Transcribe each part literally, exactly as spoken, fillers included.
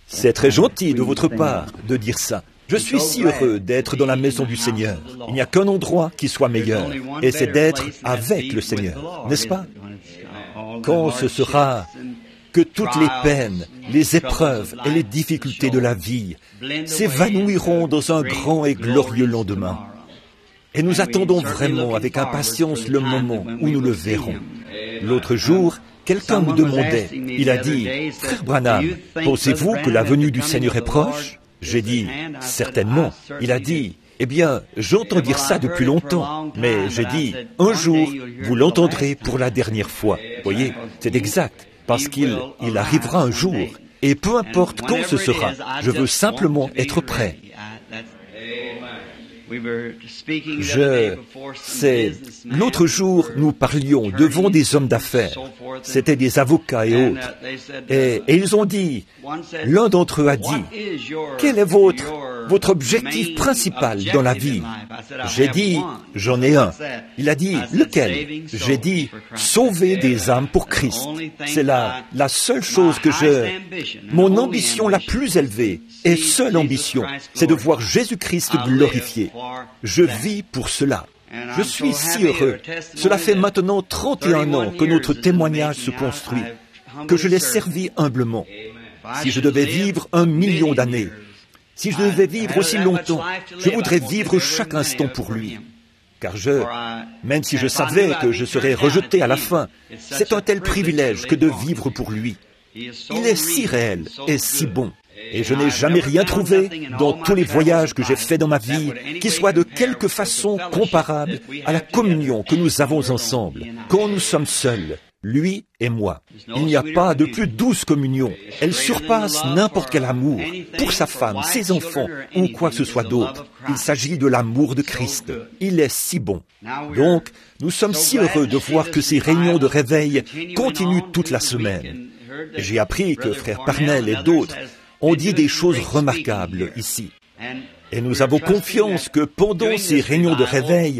C'est très gentil de votre part de dire ça. Je suis si heureux d'être dans la maison du Seigneur. Il n'y a qu'un endroit qui soit meilleur, et c'est d'être avec le Seigneur, n'est-ce pas? Quand ce sera que toutes les peines, les épreuves et les difficultés de la vie s'évanouiront dans un grand et glorieux lendemain. Et nous attendons vraiment avec impatience le moment où nous le verrons. L'autre jour, quelqu'un me demandait, il a dit, « Frère Branham, pensez-vous que la venue du Seigneur est proche ?» J'ai dit, « Certainement. » Il a dit, « Eh bien, j'entends dire ça depuis longtemps, mais j'ai dit, un jour, vous l'entendrez pour la dernière fois. » Vous voyez, c'est exact, parce qu'il il arrivera un jour, et peu importe quand ce sera, je veux simplement être prêt. Je sais, l'autre jour, nous parlions devant des hommes d'affaires. C'était des avocats et autres. Et, et ils ont dit, l'un d'entre eux a dit, « Quel est votre, votre objectif principal dans la vie ?» J'ai dit, « J'en ai un. » Il a dit, « Lequel ?» J'ai dit, « Sauver des âmes pour Christ. C'est la, la seule chose que je... Mon ambition la plus élevée et seule ambition, c'est de voir Jésus-Christ glorifié. Je vis pour cela. Je suis si heureux. Cela fait maintenant trente et un ans que notre témoignage se construit, que je l'ai servi humblement. Si je devais vivre un million d'années, si je devais vivre aussi longtemps, je voudrais vivre chaque instant pour lui. Car je, même si je savais que je serais rejeté à la fin, c'est un tel privilège que de vivre pour lui. Il est si réel et si bon. Et je n'ai jamais rien trouvé dans tous les voyages que j'ai faits dans ma vie qui soit de quelque façon comparable à la communion que nous avons ensemble, quand nous sommes seuls, lui et moi. Il n'y a pas de plus douce communion. Elle surpasse n'importe quel amour, pour sa femme, ses enfants ou quoi que ce soit d'autre. Il s'agit de l'amour de Christ. Il est si bon. Donc, nous sommes si heureux de voir que ces réunions de réveil continuent toute la semaine. J'ai appris que frère Parnell et d'autres ont dit des choses remarquables ici. Et nous avons confiance que pendant ces réunions de réveil,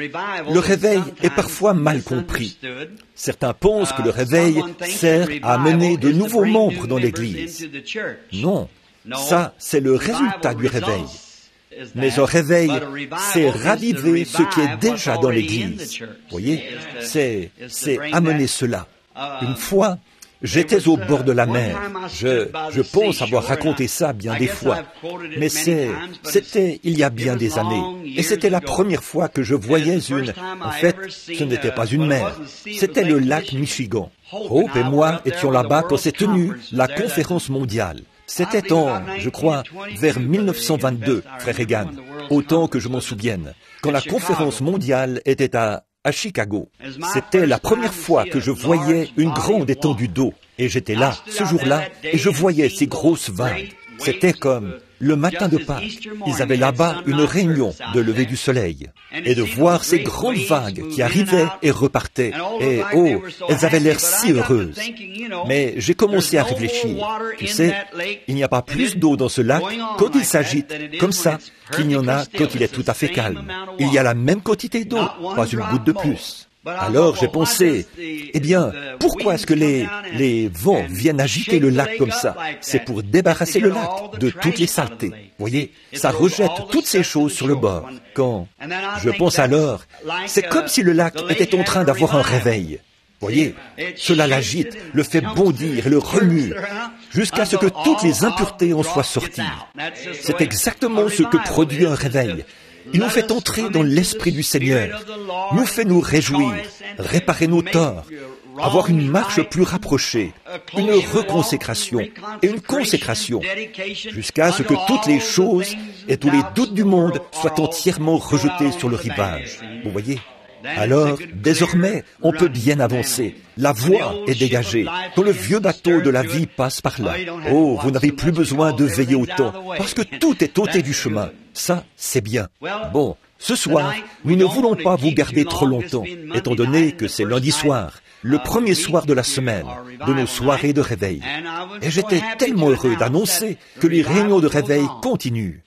le réveil est parfois mal compris. Certains pensent que le réveil sert à amener de nouveaux membres dans l'Église. Non, ça, c'est le résultat du réveil. Mais un réveil, c'est raviver ce qui est déjà dans l'Église. Vous voyez, c'est, c'est amener cela. Une fois, j'étais au bord de la mer. Je, je pense avoir raconté ça bien des fois. Mais c'est, c'était il y a bien des années. Et c'était la première fois que je voyais une... En fait, ce n'était pas une mer. C'était le lac Michigan. Hope et moi étions là-bas quand s'est tenue la conférence mondiale. C'était en, je crois, vers mille neuf cent vingt-deux, frère Reagan, autant que je m'en souvienne, quand la conférence mondiale était à... à Chicago. C'était la première fois que je voyais une grande étendue d'eau. Et j'étais là, ce jour-là, et je voyais ces grosses vagues. C'était comme le matin de Pâques. Ils avaient là-bas une réunion de lever du soleil. Et de voir ces grandes vagues qui arrivaient et repartaient. Et oh, elles avaient l'air si heureuses. Mais j'ai commencé à réfléchir. Tu sais, il n'y a pas plus d'eau dans ce lac quand il s'agite comme ça qu'il n'y en a quand il est tout à fait calme. Il y a la même quantité d'eau, pas une goutte de plus. Alors j'ai pensé, eh bien, pourquoi est-ce que les, les vents viennent agiter le lac comme ça? C'est pour débarrasser le lac de toutes les saletés. Vous voyez, ça rejette toutes ces choses sur le bord. Quand je pense alors, c'est comme si le lac était en train d'avoir un réveil. Vous voyez, cela l'agite, le fait bondir et le remue, jusqu'à ce que toutes les impuretés en soient sorties. C'est exactement ce que produit un réveil. Il nous fait entrer dans l'Esprit du Seigneur, nous fait nous réjouir, réparer nos torts, avoir une marche plus rapprochée, une reconsécration et une consécration, jusqu'à ce que toutes les choses et tous les doutes du monde soient entièrement rejetés sur le rivage. Vous voyez ? Alors, désormais, on peut bien avancer. La voie est dégagée. Quand le vieux bateau de la vie passe par là, oh, vous n'avez plus besoin de veiller autant, parce que tout est ôté du chemin. Ça, c'est bien. Bon, ce soir, nous ne voulons pas vous garder trop longtemps, étant donné que c'est lundi soir, le premier soir de la semaine, de nos soirées de réveil. Et j'étais tellement heureux d'annoncer que les réunions de réveil continuent.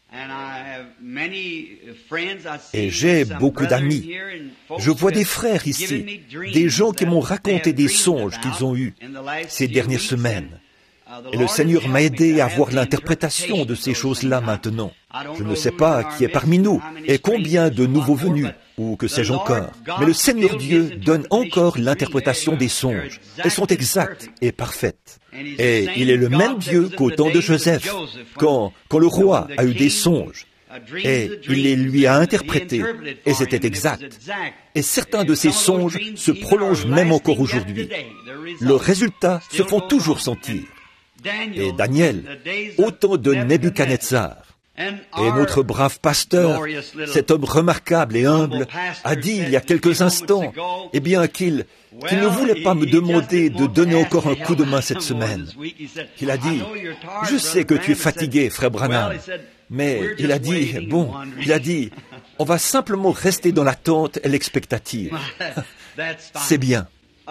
Et j'ai beaucoup d'amis. Je vois des frères ici, des gens qui m'ont raconté des songes qu'ils ont eus ces dernières semaines. Et le Seigneur m'a aidé à avoir l'interprétation de ces choses-là maintenant. Je ne sais pas qui est parmi nous et combien de nouveaux venus, ou que sais-je encore. Mais le Seigneur Dieu donne encore l'interprétation des songes. Elles sont exactes et parfaites. Et il est le même Dieu qu'au temps de Joseph, quand, quand le roi a eu des songes. Et il les lui a interprétés, et c'était exact. Et certains de ces songes se prolongent même encore aujourd'hui. Leurs résultats se font toujours sentir. Et Daniel, au temps de Nebuchadnezzar, et notre brave pasteur, cet homme remarquable et humble, a dit il y a quelques instants, eh bien qu'il qu'il ne voulait pas me demander de donner encore un coup de main cette semaine. Il a dit, je sais que tu es fatigué, frère Branham, mais il a dit, bon, il a dit, on va simplement rester dans l'attente et l'expectative. C'est bien.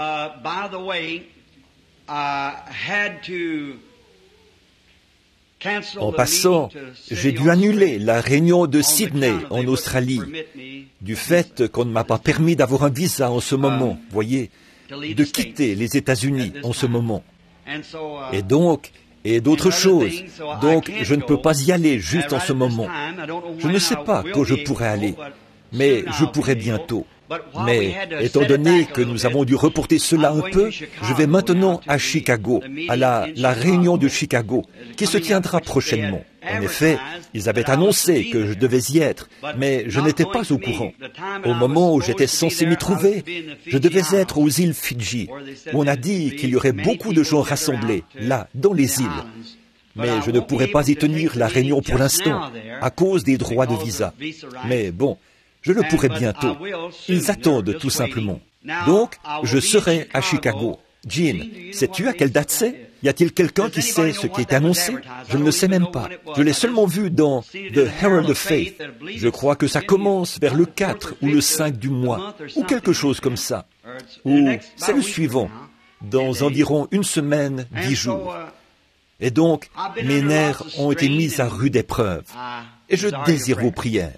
En passant, j'ai dû annuler la réunion de Sydney en Australie, du fait qu'on ne m'a pas permis d'avoir un visa en ce moment, voyez, de quitter les États-Unis en ce moment. Et donc, et d'autres choses. Donc, je ne peux pas y aller juste en ce moment. Je ne sais pas quand je pourrai aller, mais je pourrai bientôt. Mais étant donné que nous avons dû reporter cela un peu, je vais maintenant à Chicago, à la, la réunion de Chicago, qui se tiendra prochainement. En effet, ils avaient annoncé que je devais y être, mais je n'étais pas au courant. Au moment où j'étais censé m'y trouver, je devais être aux îles Fidji, où on a dit qu'il y aurait beaucoup de gens rassemblés, là, dans les îles. Mais je ne pourrais pas y tenir la réunion pour l'instant, à cause des droits de visa. Mais bon, je le pourrai bientôt. Ils attendent tout simplement. Donc, je serai à Chicago. Jean, sais-tu à quelle date c'est? Y a-t-il quelqu'un qui sait ce qui est annoncé? Je ne le sais même pas. Je l'ai seulement vu dans The Herald of Faith. Je crois que ça commence vers le quatre ou le cinq du mois, ou quelque chose comme ça. Ou c'est le suivant, dans environ une semaine, dix jours. Et donc, mes nerfs ont été mis à rude épreuve. Et je désire vos prières.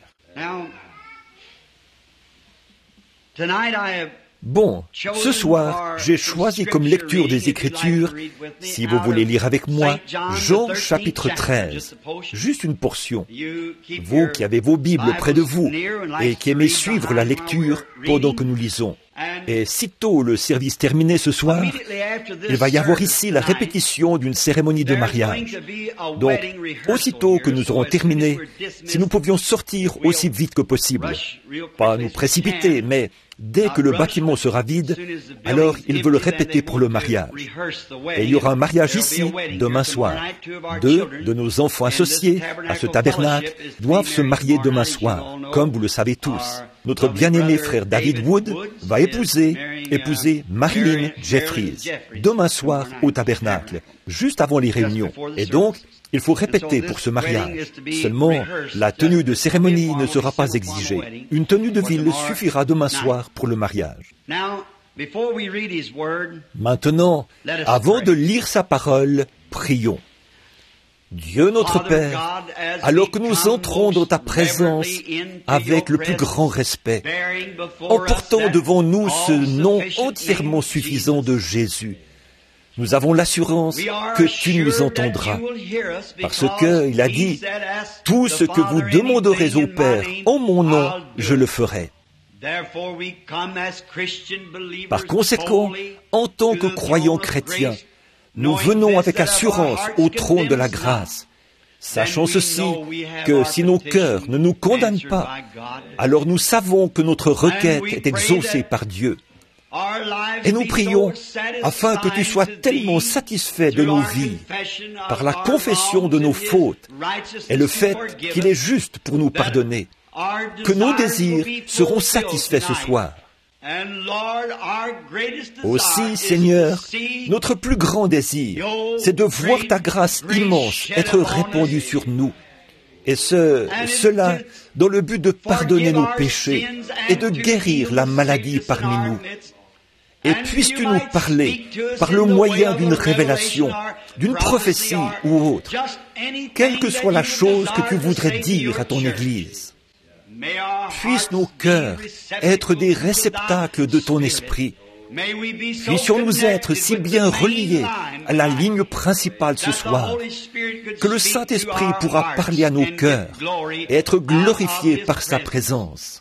Bon, ce soir, j'ai choisi comme lecture des Écritures, si vous voulez lire avec moi, Jean chapitre treize, juste une portion. Vous qui avez vos Bibles près de vous et qui aimez suivre la lecture pendant que nous lisons. Et sitôt le service terminé ce soir, il va y avoir ici la répétition d'une cérémonie de mariage. Donc, aussitôt que nous aurons terminé, si nous pouvions sortir aussi vite que possible, pas nous précipiter, mais dès que le bâtiment sera vide, alors ils veulent répéter pour le mariage. Et il y aura un mariage ici, demain soir. Deux de nos enfants associés à ce tabernacle doivent se marier demain soir, comme vous le savez tous. Notre bien-aimé frère David Wood va épouser, épouser Marilyn Jeffries, demain soir au tabernacle, juste avant les réunions. Et donc, il faut répéter pour ce mariage. Seulement, la tenue de cérémonie ne sera pas exigée. Une tenue de ville suffira demain soir pour le mariage. Maintenant, avant de lire sa parole, prions. Dieu notre Père, alors que nous entrons dans ta présence avec le plus grand respect, en portant devant nous ce nom entièrement suffisant de Jésus, nous avons l'assurance que tu nous entendras, parce qu'il a dit, « Tout ce que vous demanderez au Père en mon nom, je le ferai. » Par conséquent, en tant que croyants chrétiens, nous venons avec assurance au trône de la grâce, sachant ceci, que si nos cœurs ne nous condamnent pas, alors nous savons que notre requête est exaucée par Dieu. Et nous prions afin que tu sois tellement satisfait de nos vies par la confession de nos fautes et le fait qu'il est juste pour nous pardonner, que nos désirs seront satisfaits ce soir. Aussi, Seigneur, notre plus grand désir, c'est de voir ta grâce immense être répandue sur nous. Et ce, cela dans le but de pardonner nos péchés et de guérir la maladie parmi nous. Et puisses-tu nous parler par le moyen d'une révélation, d'une prophétie ou autre, quelle que soit la chose que tu voudrais dire à ton Église. Puissent nos cœurs être des réceptacles de ton esprit, Puissions-nous être si bien reliés à la ligne principale ce soir, que le Saint-Esprit pourra parler à nos cœurs et être glorifié par sa présence.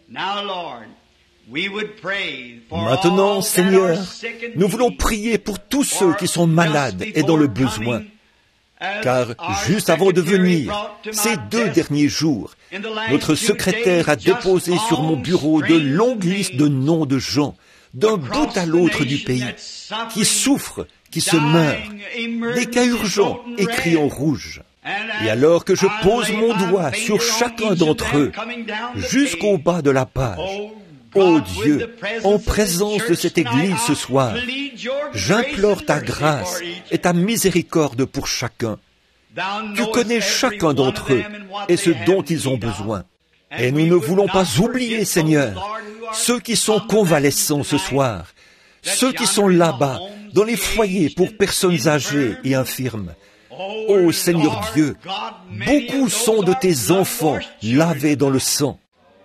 Maintenant, Seigneur, nous voulons prier pour tous ceux qui sont malades et dans le besoin, car juste avant de venir, ces deux derniers jours, notre secrétaire a déposé sur mon bureau de longues listes de noms de gens, d'un bout à l'autre du pays, qui souffrent, qui se meurent, des cas urgents écrits en rouge. Et alors que je pose mon doigt sur chacun d'entre eux, jusqu'au bas de la page, ô Dieu, en présence de cette Église ce soir, j'implore ta grâce et ta miséricorde pour chacun. Tu connais chacun d'entre eux et ce dont ils ont besoin. Et nous ne voulons pas oublier, Seigneur, ceux qui sont convalescents ce soir, ceux qui sont là-bas, dans les foyers pour personnes âgées et infirmes. Ô Seigneur Dieu, beaucoup sont de tes enfants lavés dans le sang.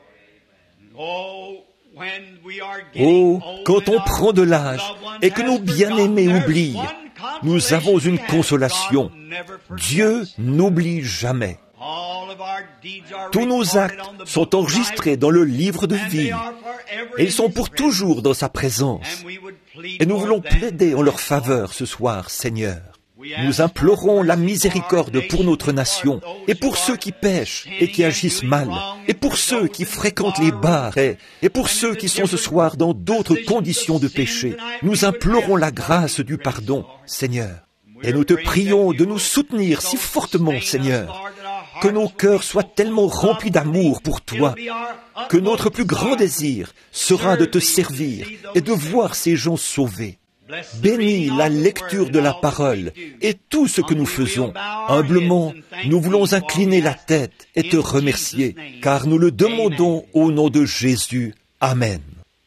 Oh, quand on prend de l'âge et que nos bien-aimés oublient, nous avons une consolation. Dieu n'oublie jamais. Tous nos actes sont enregistrés dans le livre de vie et ils sont pour toujours dans sa présence. Et nous voulons plaider en leur faveur ce soir, Seigneur. Nous implorons la miséricorde pour notre nation, et pour ceux qui pêchent et qui agissent mal, et pour ceux qui fréquentent les bars, et, et pour ceux qui sont ce soir dans d'autres conditions de péché. Nous implorons la grâce du pardon, Seigneur. Et nous te prions de nous soutenir si fortement, Seigneur, que nos cœurs soient tellement remplis d'amour pour toi, que notre plus grand désir sera de te servir et de voir ces gens sauvés. Bénis la lecture de la parole et tout ce que nous faisons. Humblement, nous voulons incliner la tête et te remercier, car nous le demandons au nom de Jésus. Amen.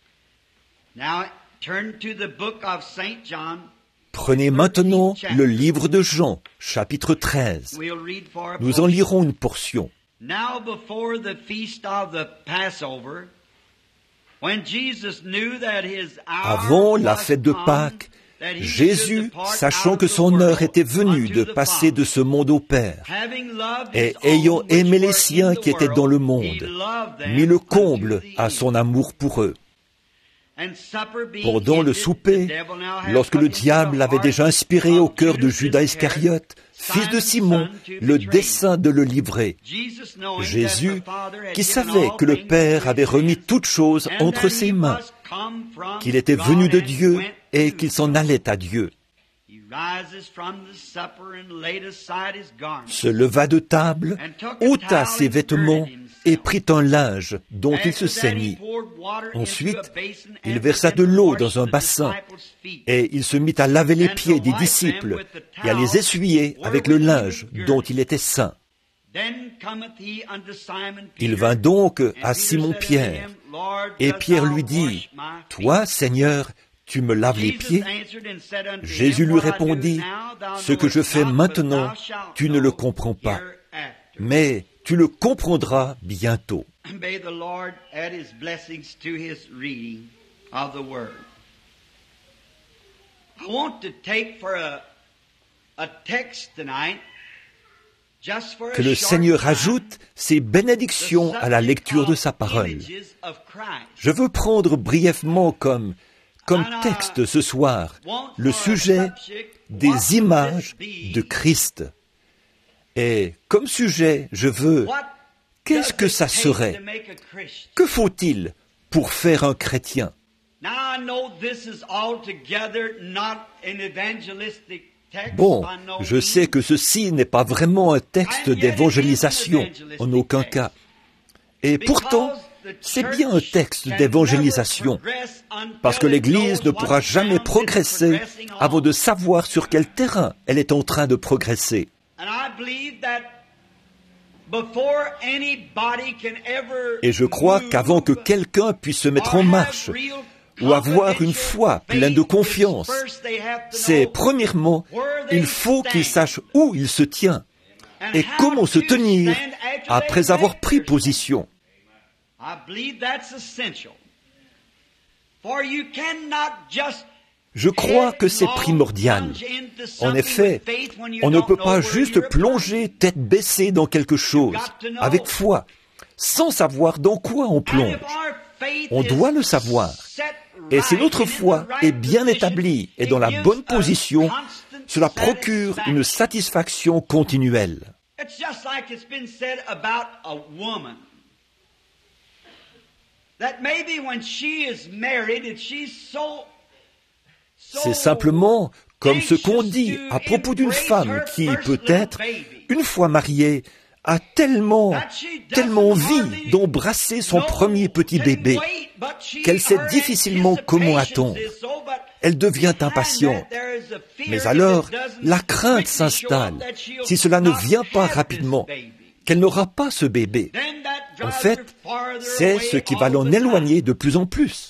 Prenez maintenant le livre de Jean, chapitre treize. Nous en lirons une portion. Avant la fête de Pâques, Jésus, sachant que son heure était venue de passer de ce monde au Père, et ayant aimé les siens qui étaient dans le monde, mit le comble à son amour pour eux. Pendant le souper, lorsque le diable avait déjà inspiré au cœur de Judas Iscariote, fils de Simon, le dessein de le livrer, Jésus, qui savait que le Père avait remis toutes choses entre ses mains, qu'il était venu de Dieu et qu'il s'en allait à Dieu, se leva de table, ôta ses vêtements et prit un linge dont il se ceignit. Ensuite, il versa de l'eau dans un bassin et il se mit à laver les pieds des disciples et à les essuyer avec le linge dont il était saint. Il vint donc à Simon-Pierre et Pierre lui dit, « Toi, Seigneur, tu me laves les pieds ?» Jésus lui répondit, « Ce que je fais maintenant, tu ne le comprends pas, mais tu le comprendras bientôt. » Que le Seigneur ajoute ses bénédictions à la lecture de sa parole. Je veux prendre brièvement comme, comme texte ce soir le sujet des images de Christ. Et comme sujet, je veux, qu'est-ce que ça serait? Que faut-il pour faire un chrétien? Bon, je sais que ceci n'est pas vraiment un texte d'évangélisation, en aucun cas. Et pourtant, c'est bien un texte d'évangélisation, parce que l'Église ne pourra jamais progresser avant de savoir sur quel terrain elle est en train de progresser. Et je crois qu'avant que quelqu'un puisse se mettre en marche ou avoir une foi pleine de confiance, c'est premièrement, il faut qu'il sache où il se tient et comment se tenir après avoir pris position. Je crois que c'est primordial. En effet, on ne peut pas juste plonger tête baissée dans quelque chose, avec foi, sans savoir dans quoi on plonge. On doit le savoir. Et si notre foi est bien établie et dans la bonne position, cela procure une satisfaction continuelle. C'est simplement comme ce qu'on dit à propos d'une femme qui, peut-être, une fois mariée, a tellement, tellement envie d'embrasser son premier petit bébé qu'elle sait difficilement comment attendre. Elle devient impatiente. Mais alors, la crainte s'installe, si cela ne vient pas rapidement, qu'elle n'aura pas ce bébé. En fait, c'est ce qui va l'en éloigner de plus en plus.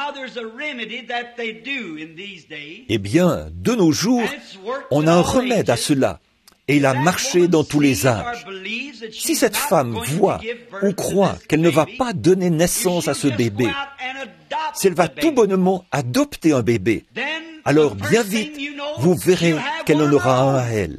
Eh bien, de nos jours, on a un remède à cela, et il a marché dans tous les âges. Si cette femme voit ou croit qu'elle ne va pas donner naissance à ce bébé, si elle va tout bonnement adopter un bébé, alors bien vite, vous verrez qu'elle en aura un à elle.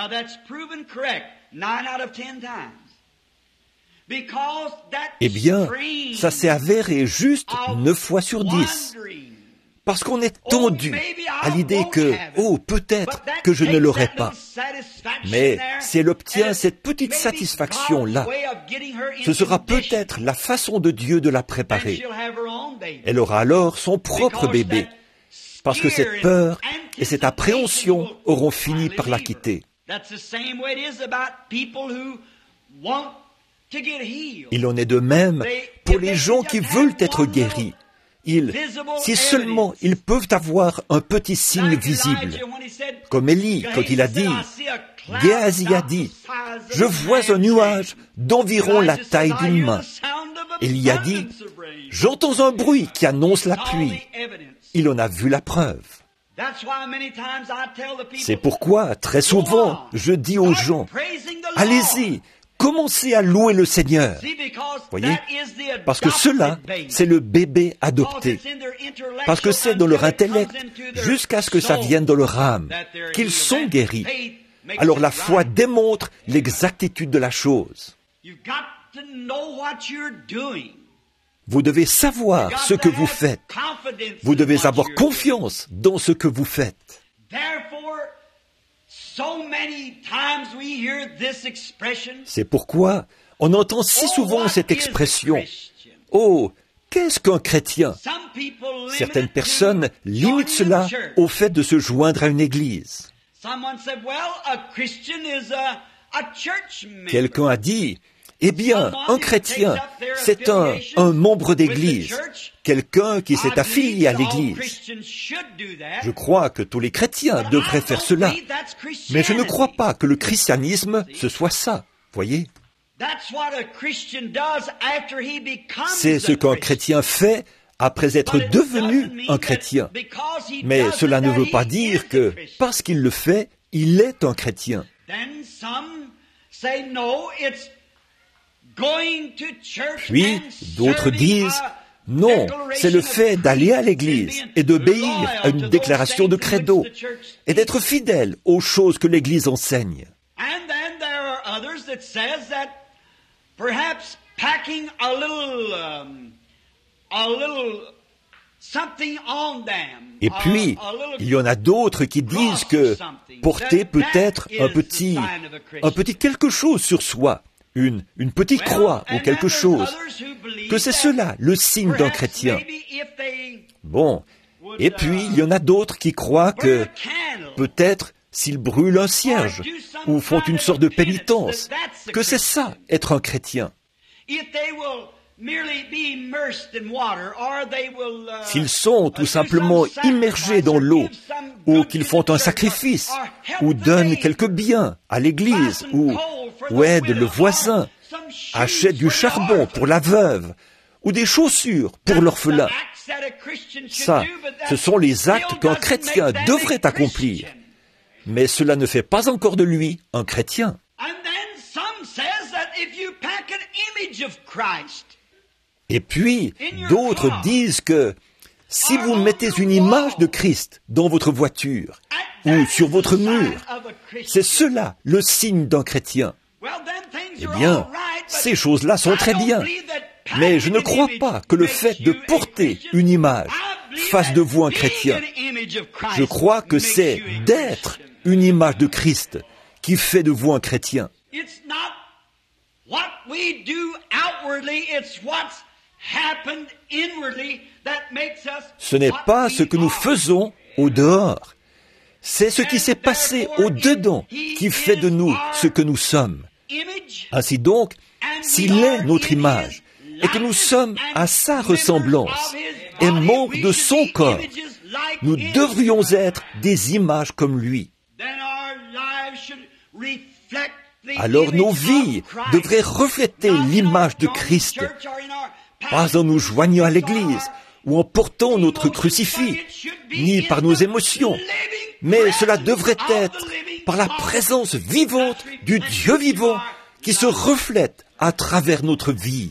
Eh bien, ça s'est avéré juste neuf fois sur dix. Parce qu'on est tendu à l'idée que, oh, peut-être que je ne l'aurai pas. Mais si elle obtient cette petite satisfaction-là, ce sera peut-être la façon de Dieu de la préparer. Elle aura alors son propre bébé, parce que cette peur et cette appréhension auront fini par la quitter. Il en est de même pour les gens qui veulent être guéris. Ils, si seulement ils peuvent avoir un petit signe visible, comme Élie quand il a dit, Géasi a dit, je vois un nuage d'environ la taille d'une main. Élie a dit, j'entends un bruit qui annonce la pluie. Il en a vu la preuve. C'est pourquoi, très souvent, je dis aux gens, allez-y, commencez à louer le Seigneur. Voyez? Parce que cela, c'est le bébé adopté. Parce que c'est dans leur intellect, jusqu'à ce que ça vienne dans leur âme, qu'ils sont guéris. Alors la foi démontre l'exactitude de la chose. Vous devez savoir ce que vous faites. Vous devez avoir confiance dans ce que vous faites. C'est pourquoi on entend si souvent cette expression « Oh, qu'est-ce qu'un chrétien ?» Certaines personnes limitent cela au fait de se joindre à une église. Quelqu'un a dit « Eh bien, un chrétien, c'est un, un membre d'église, quelqu'un qui s'est affilié à l'église. » Je crois que tous les chrétiens devraient faire cela, mais je ne crois pas que le christianisme, ce soit ça, voyez. C'est ce qu'un chrétien fait après être devenu un chrétien. Mais cela ne veut pas dire que, parce qu'il le fait, il est un chrétien. Puis, d'autres disent, non, c'est le fait d'aller à l'église et d'obéir à une déclaration de credo et d'être fidèle aux choses que l'église enseigne. Et puis, il y en a d'autres qui disent que porter peut-être un petit, un petit quelque chose sur soi, Une, une petite croix ou quelque chose, que c'est cela le signe d'un chrétien. Bon, et puis il y en a d'autres qui croient que peut-être s'ils brûlent un cierge ou font une sorte de pénitence, que c'est ça être un chrétien. S'ils sont tout simplement immergés dans l'eau, ou qu'ils font un sacrifice, ou donnent quelques biens à l'église, ou, ou aident le voisin, achètent du charbon pour la veuve, ou des chaussures pour l'orphelin. Ça, ce sont les actes qu'un chrétien devrait accomplir. Mais cela ne fait pas encore de lui un chrétien. Et puis, d'autres disent que Si vous mettez une image de Christ dans votre voiture ou sur votre mur, c'est cela le signe d'un chrétien. Eh bien, ces choses-là sont très bien. Mais je ne crois pas que le fait de porter une image fasse de vous un chrétien. Je crois que c'est d'être une image de Christ qui fait de vous un chrétien. Ce n'est pas ce que nous faisons au dehors. C'est ce qui s'est passé au dedans qui fait de nous ce que nous sommes. Ainsi donc, s'il est notre image et que nous sommes à sa ressemblance et membres de son corps, nous devrions être des images comme lui. Alors nos vies devraient refléter l'image de Christ, pas en nous joignant à l'Église ou en portant notre crucifix, ni par nos émotions, mais cela devrait être par la présence vivante du Dieu vivant qui se reflète à travers notre vie.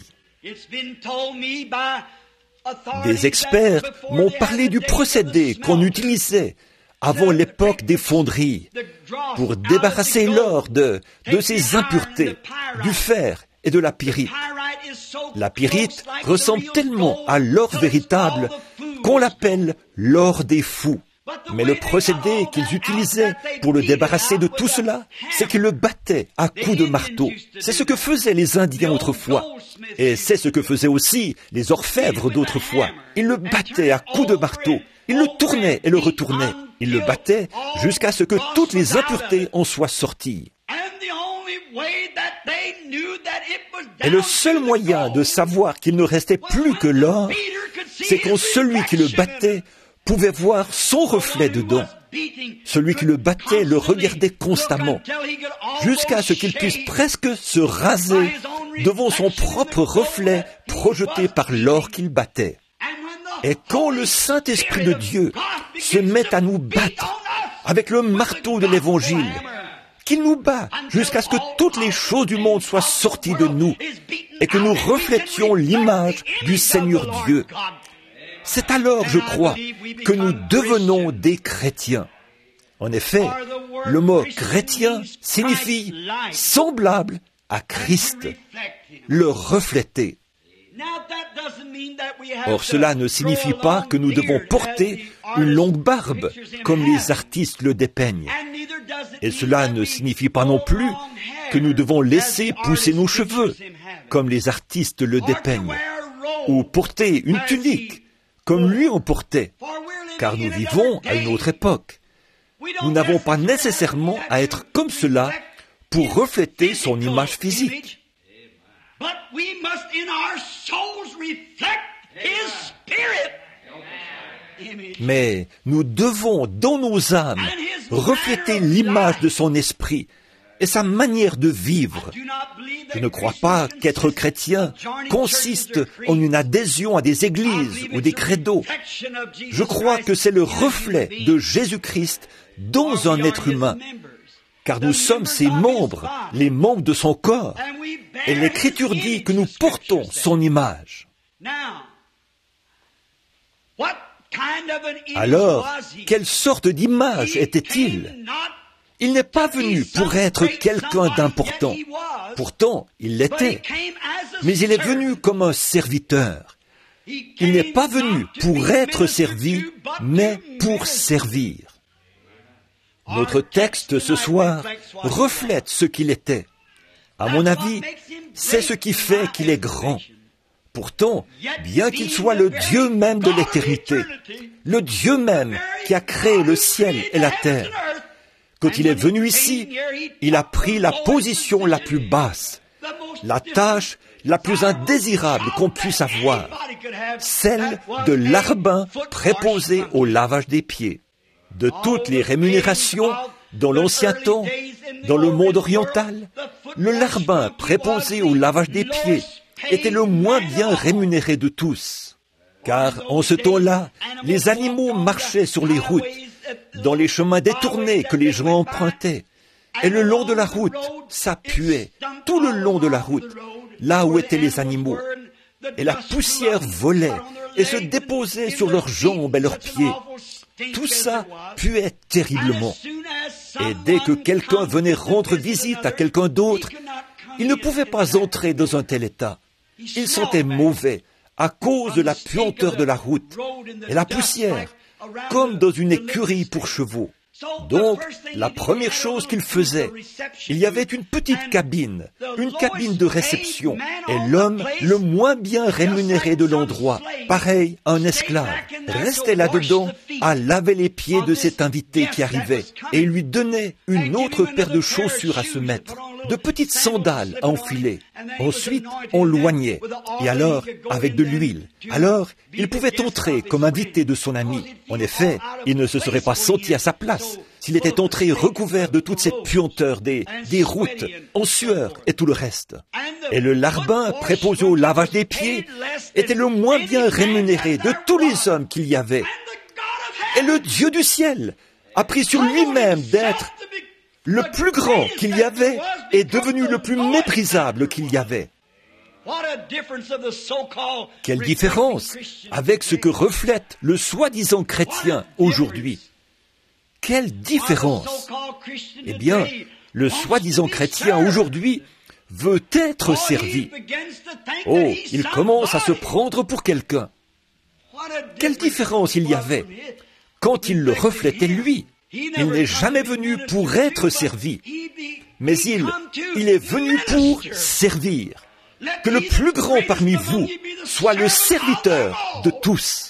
Des experts m'ont parlé du procédé qu'on utilisait avant l'époque des fonderies pour débarrasser l'or de, de ses impuretés, du fer et de la pyrite. La pyrite ressemble tellement à l'or véritable qu'on l'appelle l'or des fous. Mais le procédé qu'ils utilisaient pour le débarrasser de tout cela, c'est qu'ils le battaient à coups de marteau. C'est ce que faisaient les Indiens autrefois. Et c'est ce que faisaient aussi les orfèvres d'autrefois. Ils le battaient à coups de marteau. Ils le tournaient et le retournaient. Ils le battaient jusqu'à ce que toutes les impuretés en soient sorties. Et le seul moyen de savoir qu'il ne restait plus que l'or, c'est quand celui qui le battait pouvait voir son reflet dedans. Celui qui le battait le regardait constamment, jusqu'à ce qu'il puisse presque se raser devant son propre reflet projeté par l'or qu'il battait. Et quand le Saint-Esprit de Dieu se met à nous battre avec le marteau de l'Évangile, qu'il nous bat jusqu'à ce que toutes les choses du monde soient sorties de nous et que nous reflétions l'image du Seigneur Dieu, c'est alors, je crois, que nous devenons des chrétiens. En effet, le mot chrétien signifie semblable à Christ, le refléter. Or, cela ne signifie pas que nous devons porter une longue barbe, comme les artistes le dépeignent. Et cela ne signifie pas non plus que nous devons laisser pousser nos cheveux, comme les artistes le dépeignent, ou porter une tunique, comme lui en portait, car nous vivons à une autre époque. Nous n'avons pas nécessairement à être comme cela pour refléter son image physique. Mais nous devons, dans nos âmes, refléter l'image de son esprit et sa manière de vivre. Je ne crois pas qu'être chrétien consiste en une adhésion à des églises ou des credos. Je crois que c'est le reflet de Jésus-Christ dans un être humain, car nous sommes ses membres, les membres de son corps, et l'Écriture dit que nous portons son image. Alors, quelle sorte d'image était-il ? Il n'est pas venu pour être quelqu'un d'important. Pourtant, il l'était. Mais il est venu comme un serviteur. Il n'est pas venu pour être servi, mais pour servir. Notre texte ce soir reflète ce qu'il était. À mon avis, c'est ce qui fait qu'il est grand. Pourtant, bien qu'il soit le Dieu même de l'éternité, le Dieu même qui a créé le ciel et la terre, quand il est venu ici, il a pris la position la plus basse, la tâche la plus indésirable qu'on puisse avoir, celle de larbin préposé au lavage des pieds. De toutes les rémunérations dans l'ancien temps, dans le monde oriental, le larbin préposé au lavage des pieds était le moins bien rémunéré de tous. Car en ce temps-là, les animaux marchaient sur les routes, dans les chemins détournés que les gens empruntaient. Et le long de la route, ça puait, tout le long de la route, là où étaient les animaux. Et la poussière volait et se déposer sur leurs jambes et leurs pieds. Tout ça puait terriblement. Et dès que quelqu'un venait rendre visite à quelqu'un d'autre, il ne pouvait pas entrer dans un tel état. Il sentait mauvais à cause de la puanteur de la route et la poussière, comme dans une écurie pour chevaux. Donc, la première chose qu'il faisait, il y avait une petite cabine, une cabine de réception, et l'homme le moins bien rémunéré de l'endroit, pareil à un esclave, restait là-dedans à laver les pieds de cet invité qui arrivait, et il lui donnait une autre paire de chaussures à se mettre, de petites sandales à enfiler. Ensuite, on l'oignait, et alors, avec de l'huile. Alors, il pouvait entrer comme invité de son ami. En effet, il ne se serait pas senti à sa place s'il était entré recouvert de toute cette puanteur des, des routes, en sueur et tout le reste. Et le larbin préposé au lavage des pieds était le moins bien rémunéré de tous les hommes qu'il y avait. Et le Dieu du ciel a pris sur lui-même d'être le plus grand qu'il y avait est devenu le plus méprisable qu'il y avait. Quelle différence avec ce que reflète le soi-disant chrétien aujourd'hui. Quelle différence! Eh bien, le soi-disant chrétien aujourd'hui veut être servi. Oh, il commence à se prendre pour quelqu'un. Quelle différence il y avait quand il le reflétait lui. Il n'est jamais venu pour être servi, mais il, il est venu pour servir. Que le plus grand parmi vous soit le serviteur de tous.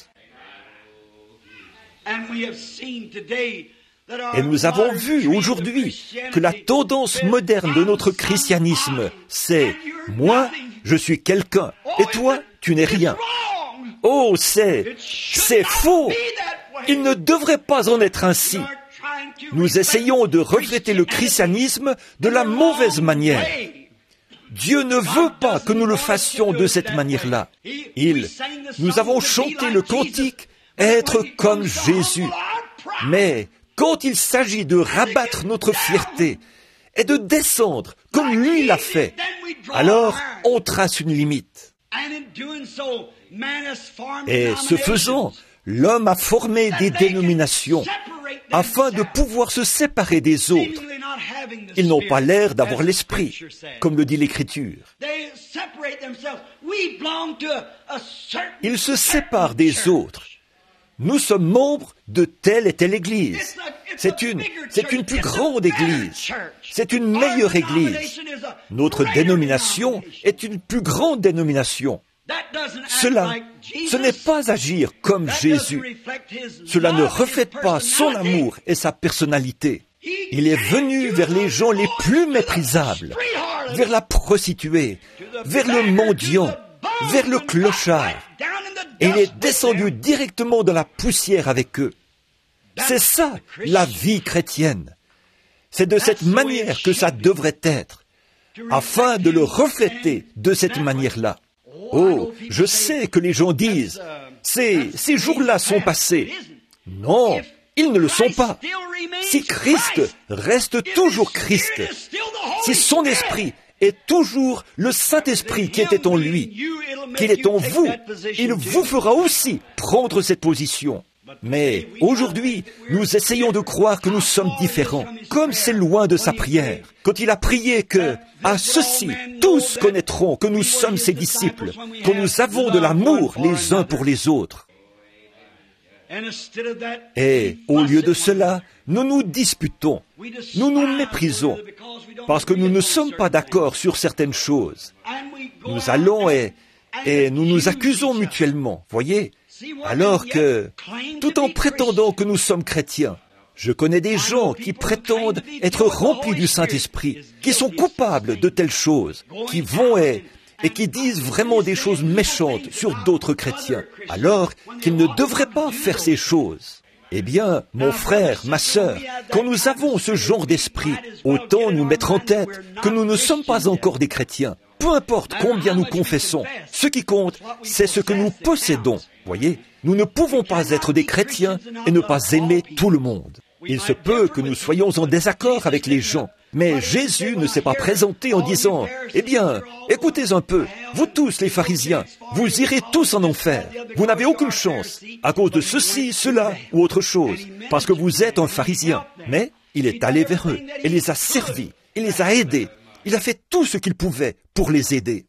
Et nous avons vu aujourd'hui que la tendance moderne de notre christianisme, c'est « moi, je suis quelqu'un, et toi, tu n'es rien ». Oh, c'est, c'est faux. Il ne devrait pas en être ainsi. Nous essayons de refléter le christianisme de la mauvaise manière. Dieu ne veut pas que nous le fassions de cette manière-là. Il, nous avons chanté le cantique « Être comme Jésus ». Mais quand il s'agit de rabattre notre fierté et de descendre comme lui l'a fait, alors on trace une limite. Et ce faisant, l'homme a formé des dénominations afin de pouvoir se séparer des autres. Ils n'ont pas l'air d'avoir l'esprit, comme le dit l'Écriture. Ils se séparent des autres. Nous sommes membres de telle et telle église. C'est une, c'est une plus grande église. C'est une meilleure église. Notre dénomination est une plus grande dénomination. Cela, ce n'est pas agir comme Jésus. Cela ne reflète pas son amour et sa personnalité. Il est venu vers les gens les plus méprisables, vers la prostituée, vers le mendiant, vers le clochard. Et il est descendu directement dans la poussière avec eux. C'est ça, la vie chrétienne. C'est de cette manière que ça devrait être, afin de le refléter de cette manière-là. Oh, je sais que les gens disent, ces, ces jours-là sont passés. Non, ils ne le sont pas. Si Christ reste toujours Christ, si son esprit est toujours le Saint-Esprit qui était en lui, qu'il est en vous, il vous fera aussi prendre cette position. Mais aujourd'hui, nous essayons de croire que nous sommes différents, comme c'est loin de sa prière. Quand il a prié que, à ceci, tous connaîtront que nous sommes ses disciples, que nous avons de l'amour les uns pour les autres. Et au lieu de cela, nous nous disputons, nous nous méprisons, parce que nous ne sommes pas d'accord sur certaines choses. Nous allons et, et nous nous accusons mutuellement, voyez, alors que, tout en prétendant que nous sommes chrétiens, je connais des gens qui prétendent être remplis du Saint-Esprit, qui sont coupables de telles choses, qui vont et, et qui disent vraiment des choses méchantes sur d'autres chrétiens, alors qu'ils ne devraient pas faire ces choses. Eh bien, mon frère, ma sœur, quand nous avons ce genre d'esprit, autant nous mettre en tête que nous ne sommes pas encore des chrétiens. Peu importe combien nous confessons, ce qui compte, c'est ce que nous possédons. Voyez, nous ne pouvons pas être des chrétiens et ne pas aimer tout le monde. Il se peut que nous soyons en désaccord avec les gens, Mais Jésus ne s'est pas présenté en disant, « Eh bien, écoutez un peu, vous tous les pharisiens, vous irez tous en enfer. Vous n'avez aucune chance à cause de ceci, cela ou autre chose, parce que vous êtes un pharisien. » Mais il est allé vers eux et les a servis, il les a aidés. Il a fait tout ce qu'il pouvait pour les aider.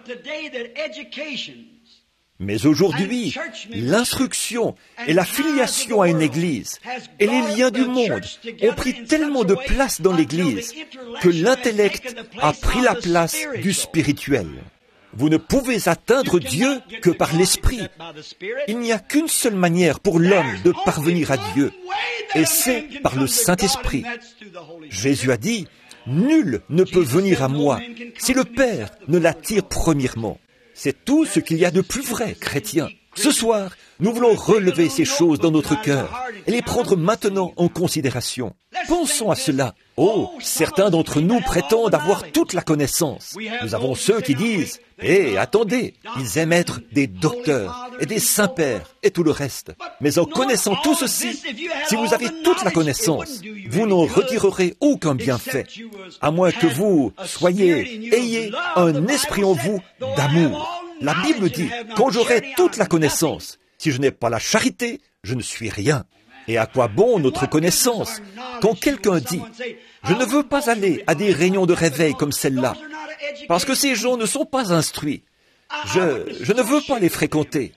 Mais aujourd'hui, l'instruction et la filiation à une église et les liens du monde ont pris tellement de place dans l'église que l'intellect a pris la place du spirituel. Vous ne pouvez atteindre Dieu que par l'esprit. Il n'y a qu'une seule manière pour l'homme de parvenir à Dieu, et c'est par le Saint-Esprit. Jésus a dit, « Nul ne peut venir à moi si le Père ne l'attire premièrement. » C'est tout ce qu'il y a de plus vrai, chrétien. Ce soir, nous voulons relever ces choses dans notre cœur et les prendre maintenant en considération. Pensons à cela. Oh, certains d'entre nous prétendent avoir toute la connaissance. Nous avons ceux qui disent, « Hé, attendez, ils aiment être des docteurs et des saints-pères et tout le reste. » Mais en connaissant tout ceci, si vous avez toute la connaissance, vous n'en retirerez aucun bienfait, à moins que vous soyez, ayez un esprit en vous d'amour. La Bible dit, quand j'aurai toute la connaissance, si je n'ai pas la charité, je ne suis rien. Et à quoi bon notre connaissance? Quand quelqu'un dit, je ne veux pas aller à des réunions de réveil comme celle-là, parce que ces gens ne sont pas instruits. Je, je ne veux pas les fréquenter.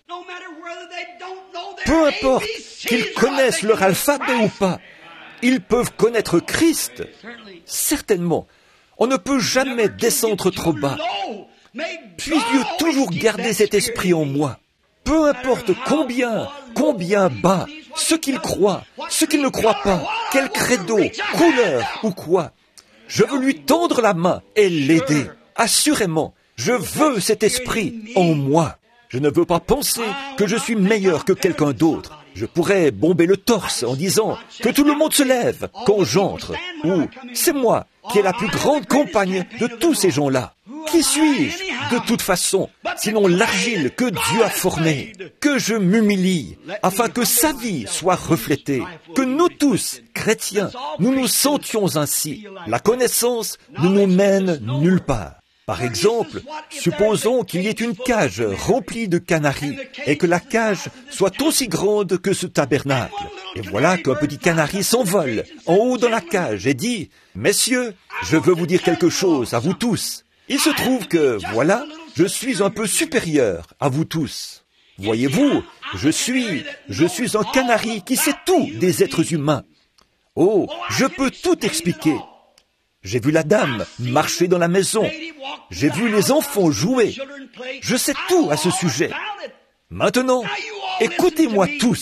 Peu importe qu'ils connaissent leur alphabet ou pas, ils peuvent connaître Christ. Certainement, on ne peut jamais descendre trop bas. Puis-je toujours garder cet esprit en moi. Peu importe combien, combien bas, ce qu'il croit, ce qu'il ne croit pas, quel credo, couleur ou quoi. Je veux lui tendre la main et l'aider. Assurément, je veux cet esprit en moi. Je ne veux pas penser que je suis meilleur que quelqu'un d'autre. Je pourrais bomber le torse en disant que tout le monde se lève quand j'entre, ou c'est moi qui ai la plus grande compagne de tous ces gens-là. Qui suis-je, de toute façon, sinon l'argile que Dieu a formée, que je m'humilie, afin que sa vie soit reflétée, que nous tous, chrétiens, nous nous sentions ainsi. La connaissance ne nous mène nulle part. Par exemple, supposons qu'il y ait une cage remplie de canaris et que la cage soit aussi grande que ce tabernacle. Et voilà qu'un petit canari s'envole en haut dans la cage et dit « Messieurs, je veux vous dire quelque chose à vous tous. Il se trouve que, voilà, je suis un peu supérieur à vous tous. Voyez-vous, je suis, je suis un canari qui sait tout des êtres humains. Oh, je peux tout expliquer. J'ai vu la dame marcher dans la maison. J'ai vu les enfants jouer. Je sais tout à ce sujet. Maintenant, écoutez-moi tous. »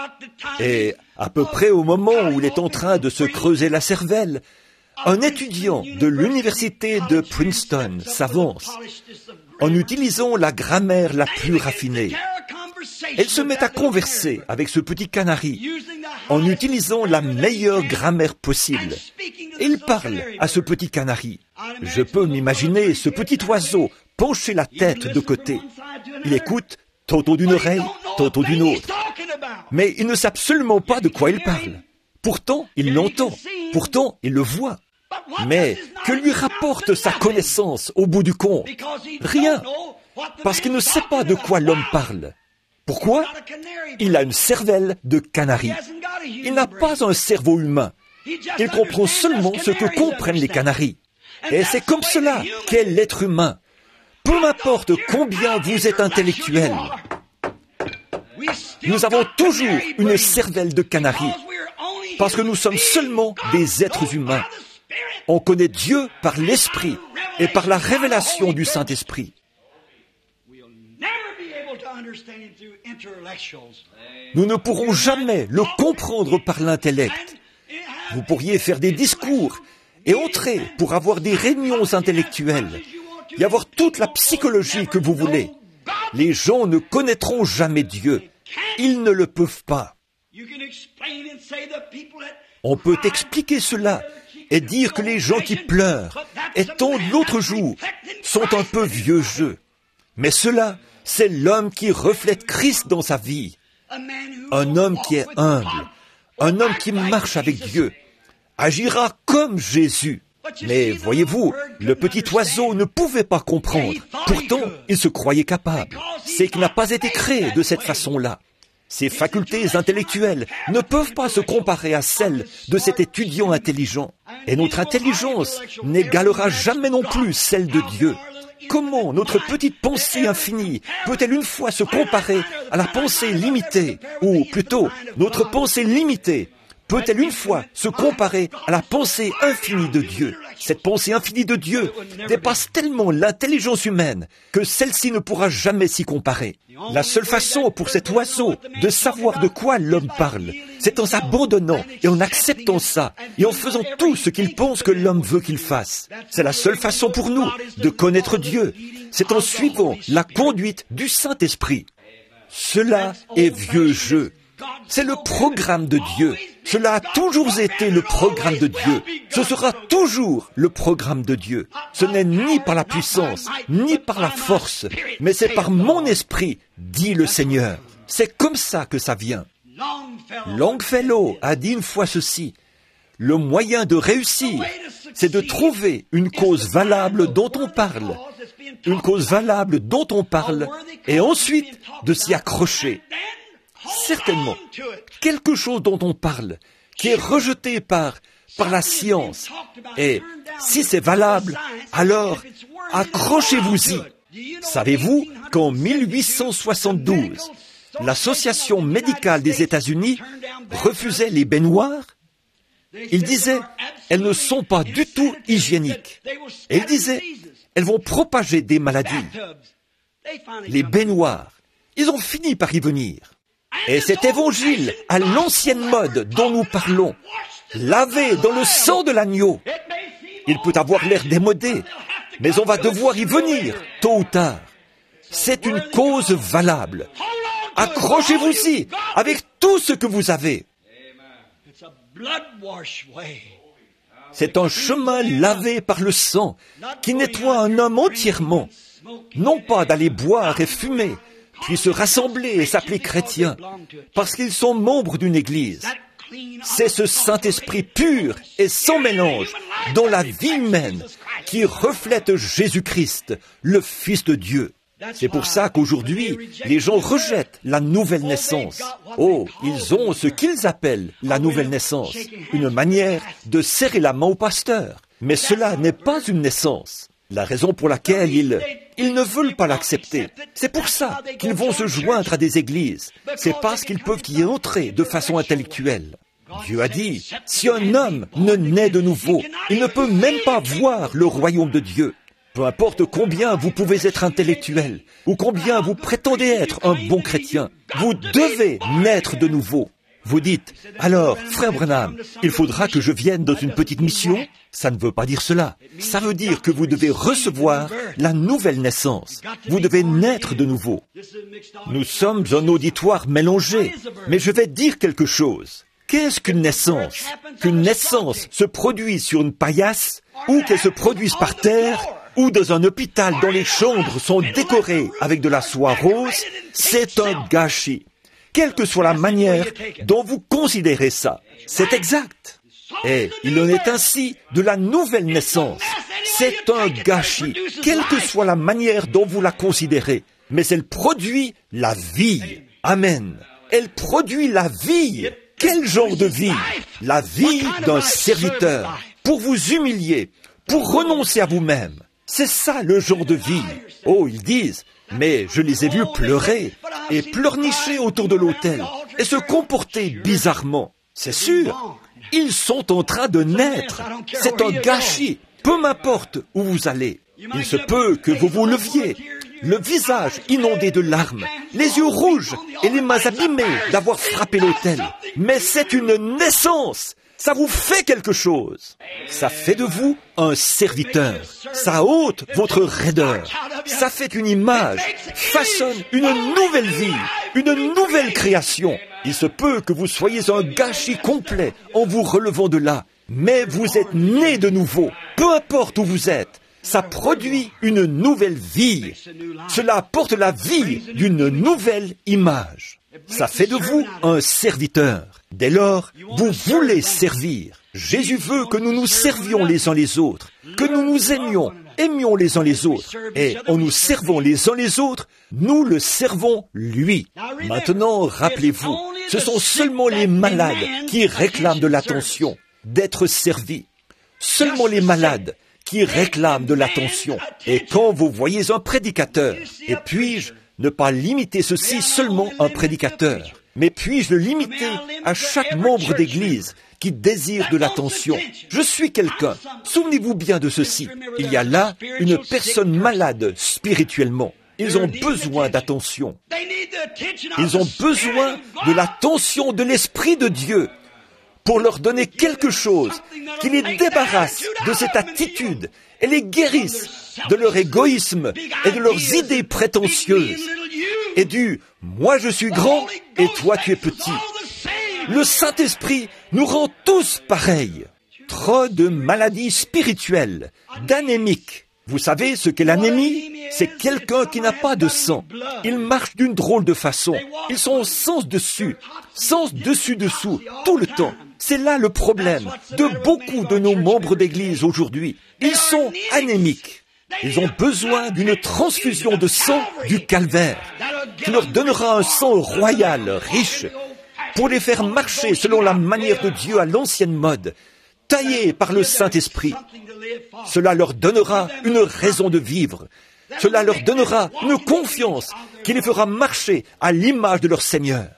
Et à peu près au moment où il est en train de se creuser la cervelle, un étudiant de l'université de Princeton s'avance en utilisant la grammaire la plus raffinée. Elle se met à converser avec ce petit canari en utilisant la meilleure grammaire possible. Et il parle à ce petit canari. Je peux m'imaginer ce petit oiseau pencher la tête de côté. Il écoute tantôt d'une oreille, tantôt d'une autre. Mais il ne sait absolument pas de quoi il parle. Pourtant, il l'entend. Pourtant, il le voit. Mais que lui rapporte sa connaissance au bout du compte? Rien. Parce qu'il ne sait pas de quoi l'homme parle. Pourquoi? Il a une cervelle de canari. Il n'a pas un cerveau humain. Il comprend seulement ce que comprennent les canaris. Et c'est comme cela qu'est l'être humain. Peu importe combien vous êtes intellectuel, nous avons toujours une cervelle de canari, parce que nous sommes seulement des êtres humains. On connaît Dieu par l'Esprit et par la révélation du Saint-Esprit. Nous ne pourrons jamais le comprendre par l'intellect. Vous pourriez faire des discours et entrer pour avoir des réunions intellectuelles et avoir toute la psychologie que vous voulez. Les gens ne connaîtront jamais Dieu. Ils ne le peuvent pas. On peut expliquer cela et dire que les gens qui pleurent et tombent l'autre jour sont un peu vieux jeu. Mais cela, c'est l'homme qui reflète Christ dans sa vie. Un homme qui est humble, un homme qui marche avec Dieu, agira comme Jésus. Mais voyez-vous, le petit oiseau ne pouvait pas comprendre. Pourtant, il se croyait capable. C'est qu'il n'a pas été créé de cette façon-là. Ses facultés intellectuelles ne peuvent pas se comparer à celles de cet étudiant intelligent. Et notre intelligence n'égalera jamais non plus celle de Dieu. Comment notre petite pensée infinie peut-elle une fois se comparer à la pensée limitée, ou plutôt, notre pensée limitée peut-elle une fois se comparer à la pensée infinie de Dieu? Cette pensée infinie de Dieu dépasse tellement l'intelligence humaine que celle-ci ne pourra jamais s'y comparer. La seule façon pour cet oiseau de savoir de quoi l'homme parle, c'est en s'abandonnant et en acceptant ça, et en faisant tout ce qu'il pense que l'homme veut qu'il fasse. C'est la seule façon pour nous de connaître Dieu. C'est en suivant la conduite du Saint-Esprit. Cela est vieux jeu. C'est le programme de Dieu. Cela a toujours été le programme de Dieu. Ce sera toujours le programme de Dieu. Ce n'est ni par la puissance, ni par la force, mais c'est par mon esprit, dit le Seigneur. C'est comme ça que ça vient. Longfellow a dit une fois ceci. Le moyen de réussir, c'est de trouver une cause valable dont on parle. Une cause valable dont on parle, et ensuite de s'y accrocher. Certainement, quelque chose dont on parle, qui est rejeté par, par la science. Et si c'est valable, alors accrochez-vous-y. Savez-vous qu'en mille huit cent soixante-douze, l'Association médicale des États-Unis refusait les baignoires? Il disait, elles ne sont pas du tout hygiéniques. Et il disait, elles vont propager des maladies. Les baignoires, ils ont fini par y venir. Et cet évangile à l'ancienne mode dont nous parlons, lavé dans le sang de l'agneau, il peut avoir l'air démodé, mais on va devoir y venir, tôt ou tard. C'est une cause valable. Accrochez-vous-y avec tout ce que vous avez. C'est un chemin lavé par le sang qui nettoie un homme entièrement, non pas d'aller boire et fumer, puis se rassembler et s'appeler chrétiens, parce qu'ils sont membres d'une église. C'est ce Saint-Esprit pur et sans mélange, dans la vie humaine, qui reflète Jésus-Christ, le Fils de Dieu. C'est pour ça qu'aujourd'hui, les gens rejettent la nouvelle naissance. Oh, ils ont ce qu'ils appellent la nouvelle naissance, une manière de serrer la main au pasteur. Mais cela n'est pas une naissance. La raison pour laquelle ils, ils ne veulent pas l'accepter, c'est pour ça qu'ils vont se joindre à des églises. C'est parce qu'ils peuvent y entrer de façon intellectuelle. Dieu a dit, si un homme ne naît de nouveau, il ne peut même pas voir le royaume de Dieu. Peu importe combien vous pouvez être intellectuel, ou combien vous prétendez être un bon chrétien, vous devez naître de nouveau. Vous dites, alors, frère Branham, il faudra que je vienne dans une petite mission? Ça ne veut pas dire cela. Ça veut dire que vous devez recevoir la nouvelle naissance. Vous devez naître de nouveau. Nous sommes un auditoire mélangé, mais je vais dire quelque chose. Qu'est-ce qu'une naissance? Qu'une naissance se produise sur une paillasse, ou qu'elle se produise par terre, ou dans un hôpital dont les chambres sont décorées avec de la soie rose, c'est un gâchis. Quelle que soit la manière dont vous considérez ça, c'est exact. Et il en est ainsi de la nouvelle naissance. C'est un gâchis, quelle que soit la manière dont vous la considérez. Mais elle produit la vie. Amen. Elle produit la vie. Quel genre de vie? La vie d'un serviteur. Pour vous humilier, pour renoncer à vous-même. C'est ça le genre de vie. Oh, ils disent, mais je les ai vus pleurer et pleurnicher autour de l'autel et se comporter bizarrement. C'est sûr, ils sont en train de naître. C'est un gâchis, peu m'importe où vous allez. Il se peut que vous vous leviez, le visage inondé de larmes, les yeux rouges et les mains abîmées d'avoir frappé l'autel. Mais c'est une naissance. Ça vous fait quelque chose. Ça fait de vous un serviteur. Ça ôte votre raideur. Ça fait une image, façonne une nouvelle vie, une nouvelle création. Il se peut que vous soyez un gâchis complet en vous relevant de là. Mais vous êtes né de nouveau. Peu importe où vous êtes. Ça produit une nouvelle vie. Cela apporte la vie d'une nouvelle image. Ça fait de vous un serviteur. Dès lors, vous voulez servir. Jésus veut que nous nous servions les uns les autres, que nous nous aimions, aimions les uns les autres. Et en nous servant les uns les autres, nous le servons lui. Maintenant, rappelez-vous, ce sont seulement les malades qui réclament de l'attention, d'être servis. Seulement les malades qui réclament de l'attention. Et quand vous voyez un prédicateur, et puis-je ne pas limiter ceci seulement à un prédicateur, mais puis-je le limiter à chaque membre d'Église qui désire de l'attention? Je suis quelqu'un. Souvenez-vous bien de ceci. Il y a là une personne malade spirituellement. Ils ont besoin d'attention. Ils ont besoin de l'attention de l'Esprit de Dieu pour leur donner quelque chose qui les débarrasse de cette attitude et les guérisse de leur égoïsme et de leurs idées prétentieuses et du « moi je suis grand et toi tu es petit ». Le Saint-Esprit nous rend tous pareils. Trop de maladies spirituelles, d'anémiques. Vous savez ce qu'est l'anémie? C'est quelqu'un qui n'a pas de sang. Ils marchent d'une drôle de façon. Ils sont sens dessus, sens dessus-dessous, tout le temps. C'est là le problème de beaucoup de nos membres d'Église aujourd'hui. Ils sont anémiques. Ils ont besoin d'une transfusion de sang du calvaire, qui leur donnera un sang royal, riche, pour les faire marcher selon la manière de Dieu à l'ancienne mode, taillés par le Saint-Esprit. Cela leur donnera une raison de vivre. Cela leur donnera une confiance qui les fera marcher à l'image de leur Seigneur.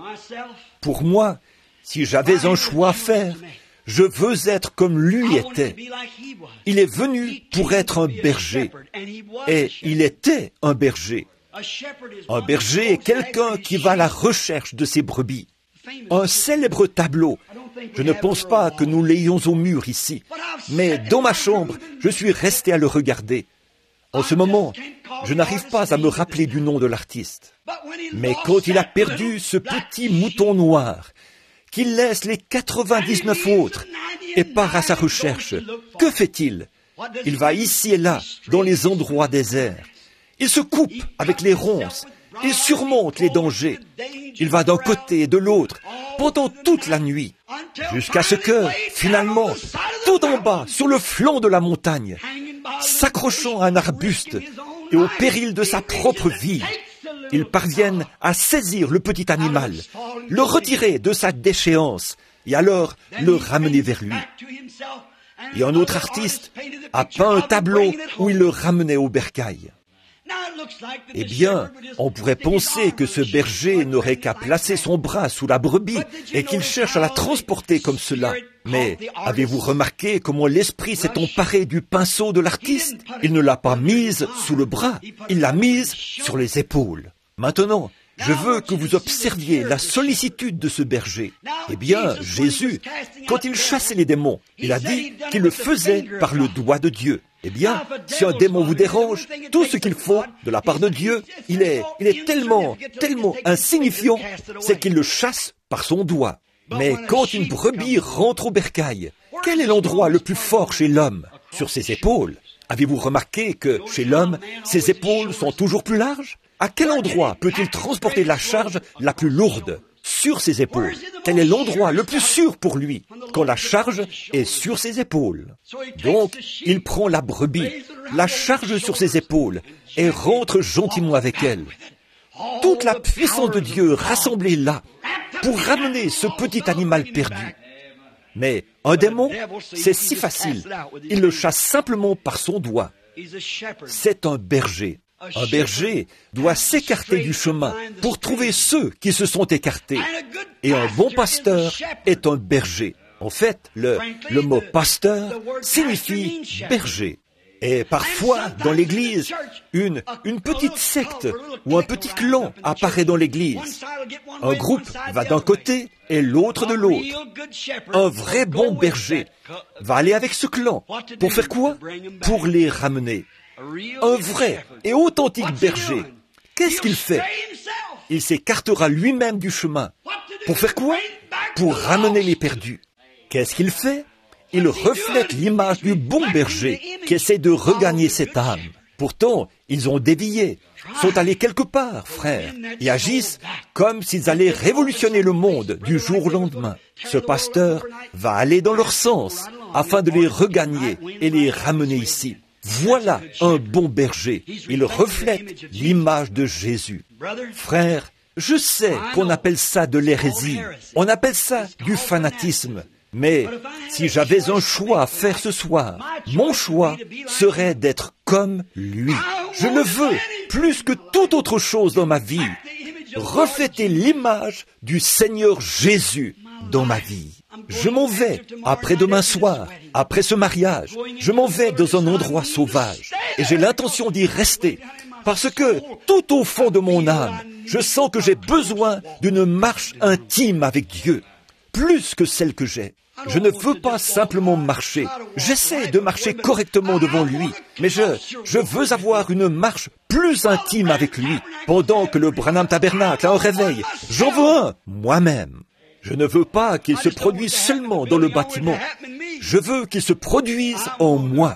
Pour moi, si j'avais un choix à faire, je veux être comme lui était. Il est venu pour être un berger, et il était un berger. Un berger est quelqu'un qui va à la recherche de ses brebis. Un célèbre tableau. Je ne pense pas que nous l'ayons au mur ici, mais dans ma chambre, je suis resté à le regarder. En ce moment, je n'arrive pas à me rappeler du nom de l'artiste. Mais quand il a perdu ce petit mouton noir, qu'il laisse les quatre-vingt-dix-neuf autres et part à sa recherche, que fait-il? Il va ici et là, dans les endroits déserts. Il se coupe avec les ronces. Il surmonte les dangers. Il va d'un côté et de l'autre pendant toute la nuit, jusqu'à ce que, finalement, tout en bas, sur le flanc de la montagne, s'accrochant à un arbuste et au péril de sa propre vie, il parvienne à saisir le petit animal, le retirer de sa déchéance et alors le ramener vers lui. Et un autre artiste a peint un tableau où il le ramenait au bercail. Eh bien, on pourrait penser que ce berger n'aurait qu'à placer son bras sous la brebis et qu'il cherche à la transporter comme cela. Mais avez-vous remarqué comment l'esprit s'est emparé du pinceau de l'artiste? Il ne l'a pas mise sous le bras, il l'a mise sur les épaules. Maintenant, je veux que vous observiez la sollicitude de ce berger. Eh bien, Jésus, quand il chassait les démons, il a dit qu'il le faisait par le doigt de Dieu. Eh bien, si un démon vous dérange, tout ce qu'il faut de la part de Dieu, il est, il est tellement, tellement insignifiant, c'est qu'il le chasse par son doigt. Mais quand une brebis rentre au bercail, quel est l'endroit le plus fort chez l'homme? Sur ses épaules. Avez-vous remarqué que, chez l'homme, ses épaules sont toujours plus larges? À quel endroit peut-il transporter la charge la plus lourde? Sur ses épaules. Quel est l'endroit le plus sûr pour lui quand la charge est sur ses épaules? Donc, il prend la brebis, la charge sur ses épaules et rentre gentiment avec elle. Toute la puissance de Dieu rassemblée là pour ramener ce petit animal perdu. Mais un démon, c'est si facile. Il le chasse simplement par son doigt. C'est un berger. Un berger doit s'écarter du chemin pour trouver ceux qui se sont écartés. Et un bon pasteur est un berger. En fait, le, le mot pasteur signifie berger. Et parfois, dans l'Église, une, une petite secte ou un petit clan apparaît dans l'Église. Un groupe va d'un côté et l'autre de l'autre. Un vrai bon berger va aller avec ce clan. Pour faire quoi? Pour les ramener. Un vrai et authentique berger, qu'est-ce qu'il fait? Il s'écartera lui-même du chemin. Pour faire quoi? Pour ramener les perdus. Qu'est-ce qu'il fait? Il reflète l'image du bon berger qui essaie de regagner cette âme. Pourtant, ils ont dévié, sont allés quelque part, frère, et agissent comme s'ils allaient révolutionner le monde du jour au lendemain. Ce pasteur va aller dans leur sens afin de les regagner et les ramener ici. Voilà un bon berger. Il reflète l'image de Jésus. Frère, je sais qu'on appelle ça de l'hérésie. On appelle ça du fanatisme. Mais si j'avais un choix à faire ce soir, mon choix serait d'être comme lui. Je le veux plus que toute autre chose dans ma vie. Refléter l'image du Seigneur Jésus dans ma vie. Je m'en vais après demain soir, après ce mariage. Je m'en vais dans un endroit sauvage. Et j'ai l'intention d'y rester. Parce que tout au fond de mon âme, je sens que j'ai besoin d'une marche intime avec Dieu. Plus que celle que j'ai. Je ne veux pas simplement marcher. J'essaie de marcher correctement devant lui, mais je, je veux avoir une marche plus intime avec lui. Pendant que le Branham Tabernacle a un réveil, j'en veux un, moi-même. Je ne veux pas qu'il se produise seulement dans le bâtiment. Je veux qu'il se produise en moi.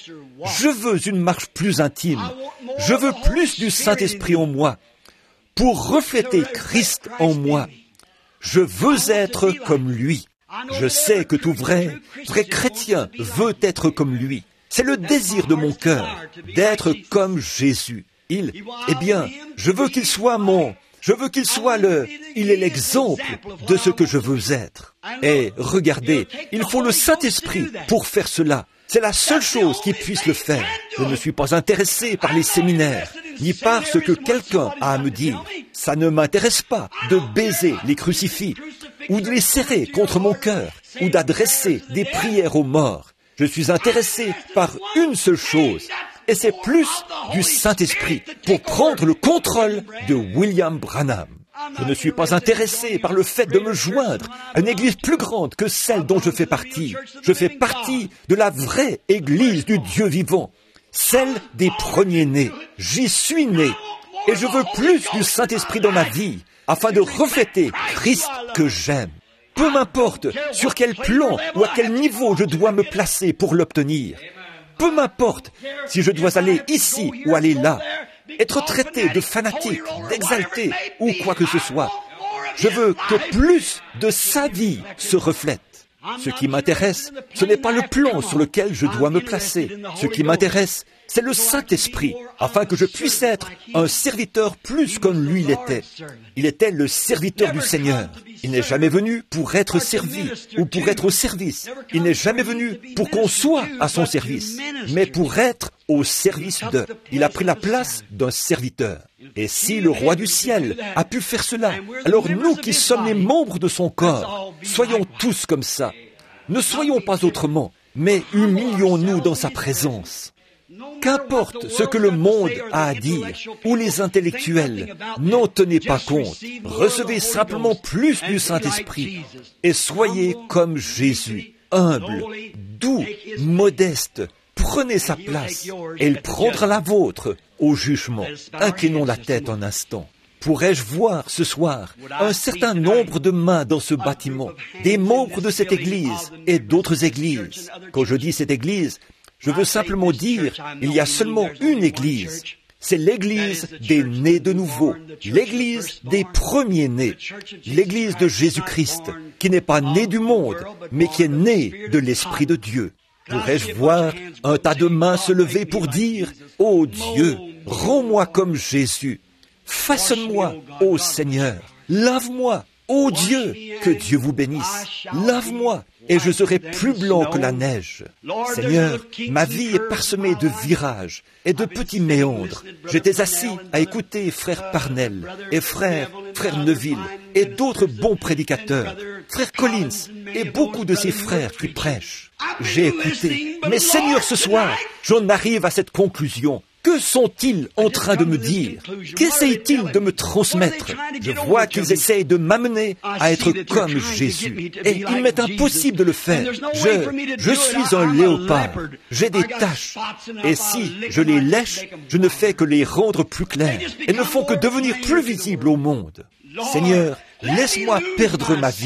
Je veux une marche plus intime. Je veux plus du Saint-Esprit en moi pour refléter Christ en moi. Je veux être comme lui. Je sais que tout vrai, vrai chrétien veut être comme lui. C'est le désir de mon cœur, d'être comme Jésus. Il, eh bien, je veux qu'il soit mon, je veux qu'il soit le, il est l'exemple de ce que je veux être. Et regardez, il faut le Saint-Esprit pour faire cela. C'est la seule chose qui puisse le faire. Je ne suis pas intéressé par les séminaires, ni par ce que quelqu'un a à me dire. Ça ne m'intéresse pas de baiser les crucifix, ou de les serrer contre mon cœur, ou d'adresser des prières aux morts. Je suis intéressé par une seule chose, et c'est plus du Saint-Esprit pour prendre le contrôle de William Branham. Je ne suis pas intéressé par le fait de me joindre à une église plus grande que celle dont je fais partie. Je fais partie de la vraie église du Dieu vivant, celle des premiers-nés. J'y suis né, et je veux plus du Saint-Esprit dans ma vie, afin de refléter Christ que j'aime. Peu m'importe sur quel plan ou à quel niveau je dois me placer pour l'obtenir. Peu m'importe si je dois aller ici ou aller là, être traité de fanatique, d'exalté ou quoi que ce soit. Je veux que plus de sa vie se reflète. Ce qui m'intéresse, ce n'est pas le plan sur lequel je dois me placer. Ce qui m'intéresse, c'est le Saint-Esprit, afin que je puisse être un serviteur plus comme lui l'était. Il était le serviteur du Seigneur. Il n'est jamais venu pour être servi ou pour être au service. Il n'est jamais venu pour qu'on soit à son service, mais pour être au service de. Il a pris la place d'un serviteur. Et si le roi du ciel a pu faire cela, alors nous qui sommes les membres de son corps, soyons tous comme ça. Ne soyons pas autrement, mais humilions-nous dans sa présence. Qu'importe ce que le monde a à dire, ou les intellectuels, n'en tenez pas compte. Recevez simplement plus du Saint-Esprit et soyez comme Jésus, humble, doux, modeste. Prenez sa place et il prendra la vôtre au jugement. Inclinons la tête un instant. Pourrais-je voir ce soir un certain nombre de mains dans ce bâtiment, des membres de cette église et d'autres églises? Quand je dis cette église, je veux simplement dire, il y a seulement une église. C'est l'église des nés de nouveau, l'église des premiers-nés, l'église de Jésus-Christ, qui n'est pas née du monde, mais qui est née de l'Esprit de Dieu. Pourrais-je voir un tas de mains se lever pour dire, « Ô Dieu, rends-moi comme Jésus, façonne-moi, ô Seigneur, lave-moi, ô Dieu, que Dieu vous bénisse, lave-moi, et je serai plus blanc que la neige. Seigneur, ma vie est parsemée de virages et de petits méandres. J'étais assis à écouter frère Parnell et frère, frère Neville et d'autres bons prédicateurs, frère Collins et beaucoup de ces frères qui prêchent. J'ai écouté, mais Seigneur, ce soir, j'en arrive à cette conclusion. Que sont-ils en train de me dire? Qu'essayent-ils de me transmettre? Je vois qu'ils essayent de m'amener à être comme Jésus. Et il m'est impossible de le faire. Je, je suis un léopard. J'ai des taches. Et si je les lèche, je ne fais que les rendre plus clairs. Elles ne font que devenir plus visibles au monde. Seigneur, laisse-moi perdre ma vie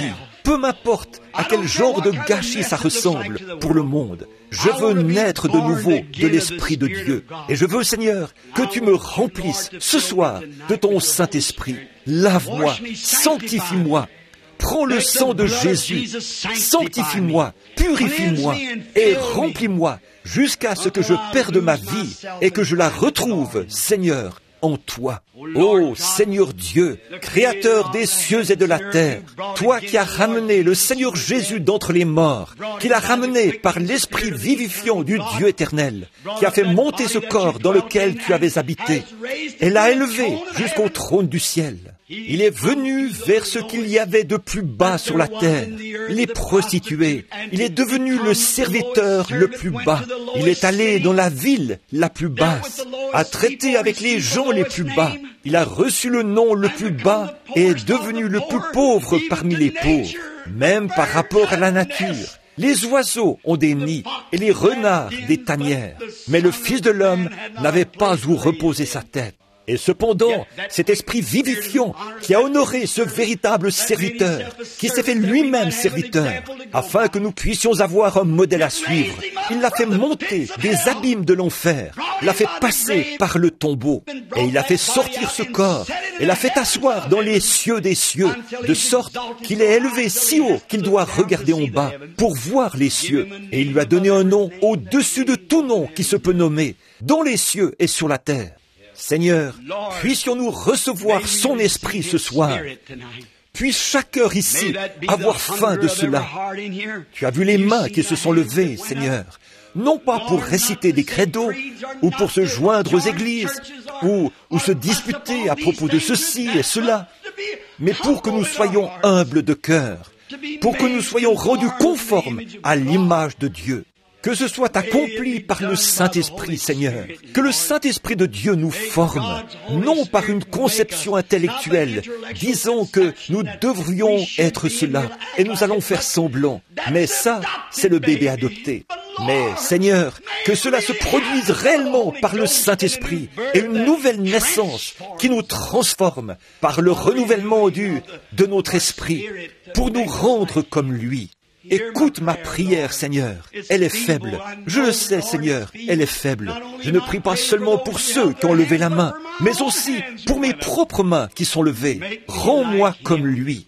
peu m'importe à quel genre de gâchis ça ressemble pour le monde. Je veux naître de nouveau de l'Esprit de Dieu. Et je veux, Seigneur, que tu me remplisses ce soir de ton Saint-Esprit. Lave-moi, sanctifie-moi. Prends le sang de Jésus, sanctifie-moi, purifie-moi et remplis-moi jusqu'à ce que je perde ma vie et que je la retrouve, Seigneur, en toi. Ô Seigneur Dieu, Créateur des cieux et de la terre, toi qui as ramené le Seigneur Jésus d'entre les morts, qui l'as ramené par l'Esprit vivifiant du Dieu éternel, qui a fait monter ce corps dans lequel tu avais habité, et l'a élevé jusqu'au trône du ciel. Il est venu vers ce qu'il y avait de plus bas sur la terre, les prostituées. Il est devenu le serviteur le plus bas. Il est allé dans la ville la plus basse, a traité avec les gens les plus bas. Il a reçu le nom le plus bas et est devenu le plus pauvre parmi les pauvres, même par rapport à la nature. Les oiseaux ont des nids et les renards des tanières, mais le Fils de l'homme n'avait pas où reposer sa tête. Et cependant, cet esprit vivifiant qui a honoré ce véritable serviteur, qui s'est fait lui-même serviteur, afin que nous puissions avoir un modèle à suivre, il l'a fait monter des abîmes de l'enfer, l'a fait passer par le tombeau, et il a fait sortir ce corps, et l'a fait asseoir dans les cieux des cieux, de sorte qu'il est élevé si haut qu'il doit regarder en bas pour voir les cieux, et il lui a donné un nom au-dessus de tout nom qui se peut nommer, dans les cieux et sur la terre. Seigneur, puissions-nous recevoir son esprit ce soir. Puisse chaque cœur ici avoir faim de cela. Tu as vu les mains qui se sont levées, Seigneur, non pas pour réciter des credos, ou pour se joindre aux églises, ou, ou se disputer à propos de ceci et cela, mais pour que nous soyons humbles de cœur, pour que nous soyons rendus conformes à l'image de Dieu. Que ce soit accompli par le Saint-Esprit, Seigneur. Que le Saint-Esprit de Dieu nous forme, non par une conception intellectuelle, disant que nous devrions être cela, et nous allons faire semblant. Mais ça, c'est le bébé adopté. Mais, Seigneur, que cela se produise réellement par le Saint-Esprit, et une nouvelle naissance qui nous transforme par le renouvellement du, de notre esprit, pour nous rendre comme lui. Écoute ma prière, Seigneur. Elle est faible. Je le sais, Seigneur, elle est faible. Je ne prie pas seulement pour ceux qui ont levé la main, mais aussi pour mes propres mains qui sont levées. Rends-moi comme lui.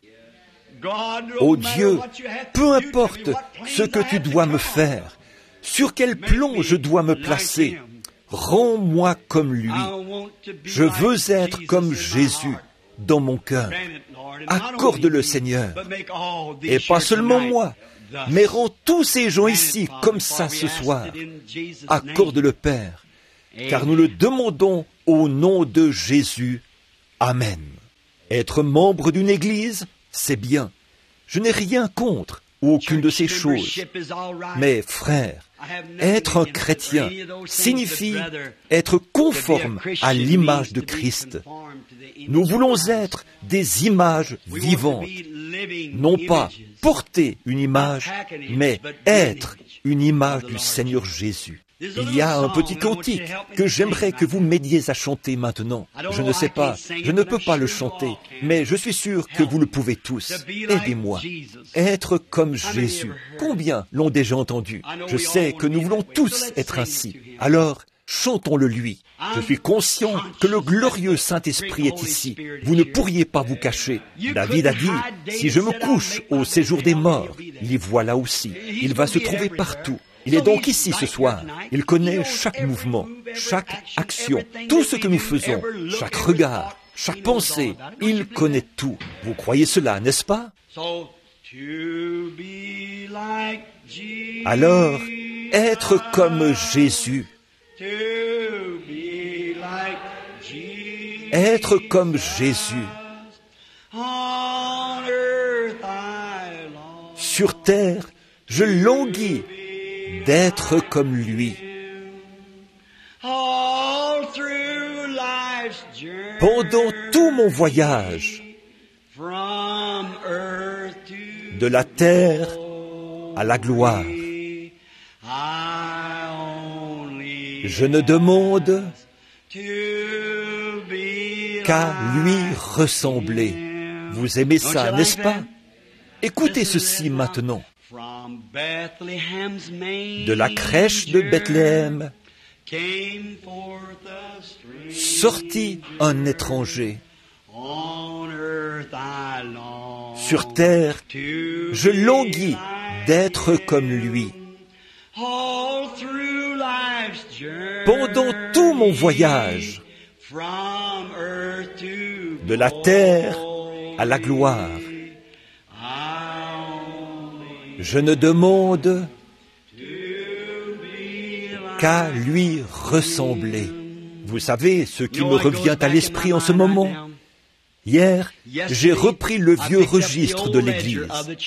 Ô Dieu, peu importe ce que tu dois me faire, sur quel plan je dois me placer, rends-moi comme lui. Je veux être comme Jésus dans mon cœur. Accorde-le, Seigneur. Et pas seulement moi, mais rends tous ces gens ici comme ça ce soir. Accorde-le, Père, car nous le demandons au nom de Jésus. Amen. Être membre d'une église, c'est bien. Je n'ai rien contre aucune de ces choses. Mais, frère, être un chrétien signifie être conforme à l'image de Christ. Nous voulons être des images vivantes, non pas porter une image, mais être une image du Seigneur Jésus. Il y a un petit cantique que j'aimerais que vous m'aidiez à chanter maintenant. Je ne sais pas, je ne peux pas le chanter, mais je suis sûr que vous le pouvez tous. Aidez-moi. Être comme Jésus. Combien l'ont déjà entendu? Je sais que nous voulons tous être ainsi. Alors, chantons-le lui. Je suis conscient que le glorieux Saint-Esprit est ici. Vous ne pourriez pas vous cacher. David a dit, si je me couche au séjour des morts, l'y voilà aussi. Il va se trouver partout. Il est donc ici ce soir. Il connaît chaque mouvement, chaque action, tout ce que nous faisons, chaque regard, chaque pensée. Il connaît tout. Vous croyez cela, n'est-ce pas? Alors, être comme Jésus. Être comme Jésus. Sur terre, je languis d'être comme lui. Pendant tout mon voyage, de la terre à la gloire, je ne demande qu'à lui ressembler. Vous aimez ça, n'est-ce pas? Écoutez ceci maintenant. De la crèche de Bethléem sortit un étranger. Sur terre, je languis d'être comme lui. Pendant tout mon voyage, de la terre à la gloire, je ne demande qu'à lui ressembler. Vous savez ce qui me revient à l'esprit en ce moment? Hier, j'ai repris le vieux registre de l'Église.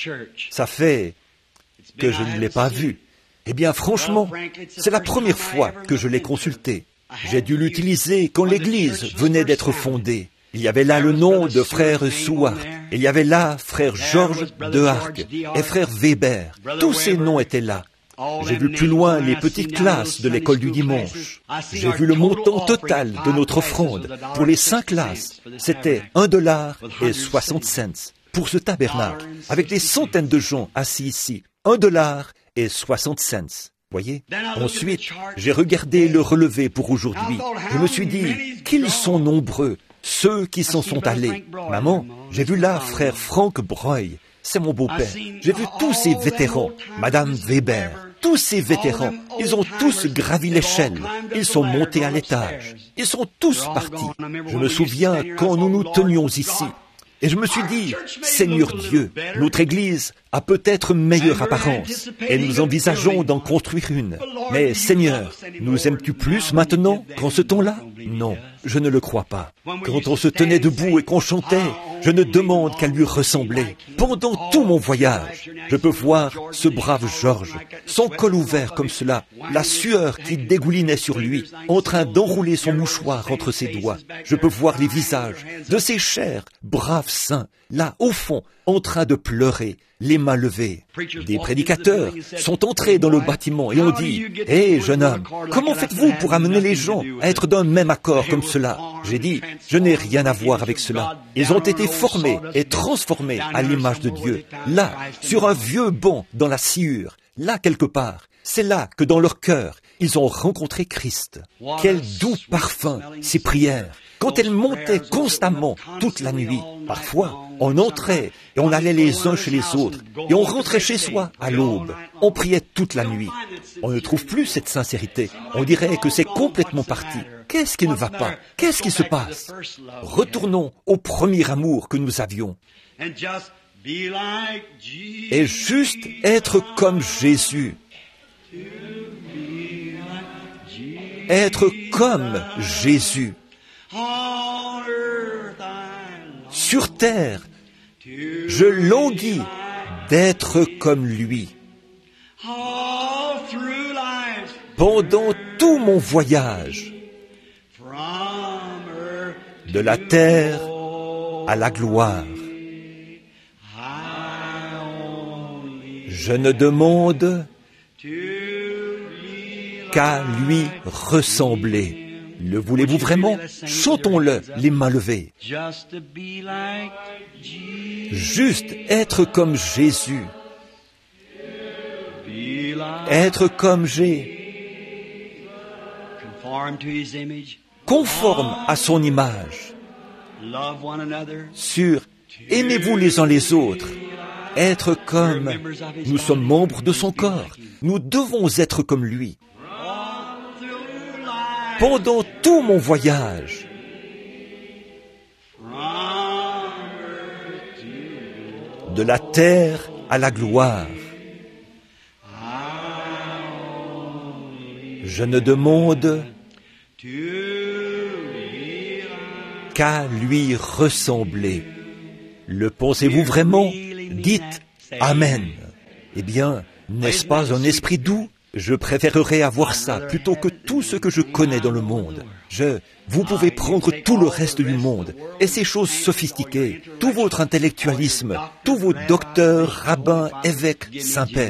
Ça fait que je ne l'ai pas vu. Eh bien, franchement, c'est la première fois que je l'ai consulté. J'ai dû l'utiliser quand l'Église venait d'être fondée. Il y avait là le nom de frère Seward. Il y avait là frère George de Arc et frère Weber. Tous ces noms étaient là. J'ai vu plus loin les petites classes de l'école du dimanche. J'ai vu le montant total de notre offrande. Pour les cinq classes, c'était un dollar et soixante cents pour ce tabernacle, avec des centaines de gens assis ici. Un dollar et soixante cents. Voyez? Ensuite, j'ai regardé le relevé pour aujourd'hui. Je me suis dit qu'ils sont nombreux, ceux qui s'en sont allés. Maman, j'ai vu là frère Frank Breuil. C'est mon beau-père. J'ai vu tous ces vétérans, Madame Weber, tous ces vétérans. Ils ont tous gravi l'échelle. Ils sont montés à l'étage. Ils sont tous partis. Je me souviens quand nous nous tenions ici. Et je me suis dit, Seigneur Dieu, notre Église a peut-être meilleure apparence, et nous envisageons d'en construire une. Mais Seigneur, nous aimes-tu plus maintenant qu'en ce temps-là? Non, je ne le crois pas. Quand on se tenait debout et qu'on chantait, je ne demande qu'à lui ressembler. Pendant tout mon voyage, je peux voir ce brave Georges, son col ouvert comme cela, la sueur qui dégoulinait sur lui, en train d'enrouler son mouchoir entre ses doigts. Je peux voir les visages de ces chers, braves saints, là, au fond, en train de pleurer, les mains levées. Des prédicateurs sont entrés dans le bâtiment et ont dit « Hé, hey, jeune homme, comment faites-vous pour amener les gens à être d'un même accord comme cela ?» J'ai dit « Je n'ai rien à voir avec cela. Ils ont été formés et transformés à l'image de Dieu. Là, sur un vieux banc dans la sciure, là quelque part. C'est là que dans leur cœur, ils ont rencontré Christ. Quel doux parfum, ces prières, quand elles montaient constamment toute la nuit. Parfois, on entrait et on allait les uns chez les autres et on rentrait chez soi à l'aube. On priait toute la nuit. On ne trouve plus cette sincérité. On dirait que c'est complètement parti. Qu'est-ce qui ne va pas? Qu'est-ce qui se passe? Retournons au premier amour que nous avions. Et juste être comme Jésus. Être comme Jésus. Sur terre, je languis d'être comme lui. Pendant tout mon voyage, de la terre à la gloire, je ne demande qu'à lui ressembler. Le voulez-vous vraiment? Chantons-le, les mains levées. Juste être comme Jésus. Être comme Jésus. Conforme à son image. Sur aimez-vous les uns les autres. Être comme nous sommes membres de son corps. Nous devons être comme lui. Pendant tout mon voyage, de la terre à la gloire, je ne demande qu'à lui ressembler. Le pensez-vous vraiment? Dites Amen. Eh bien, n'est-ce pas un esprit doux? Je préférerais avoir ça plutôt que tout ce que je connais dans le monde. Je, vous pouvez prendre tout le reste du monde et ces choses sophistiquées, tout votre intellectualisme, tous vos docteurs, rabbins, évêques, saints-pères.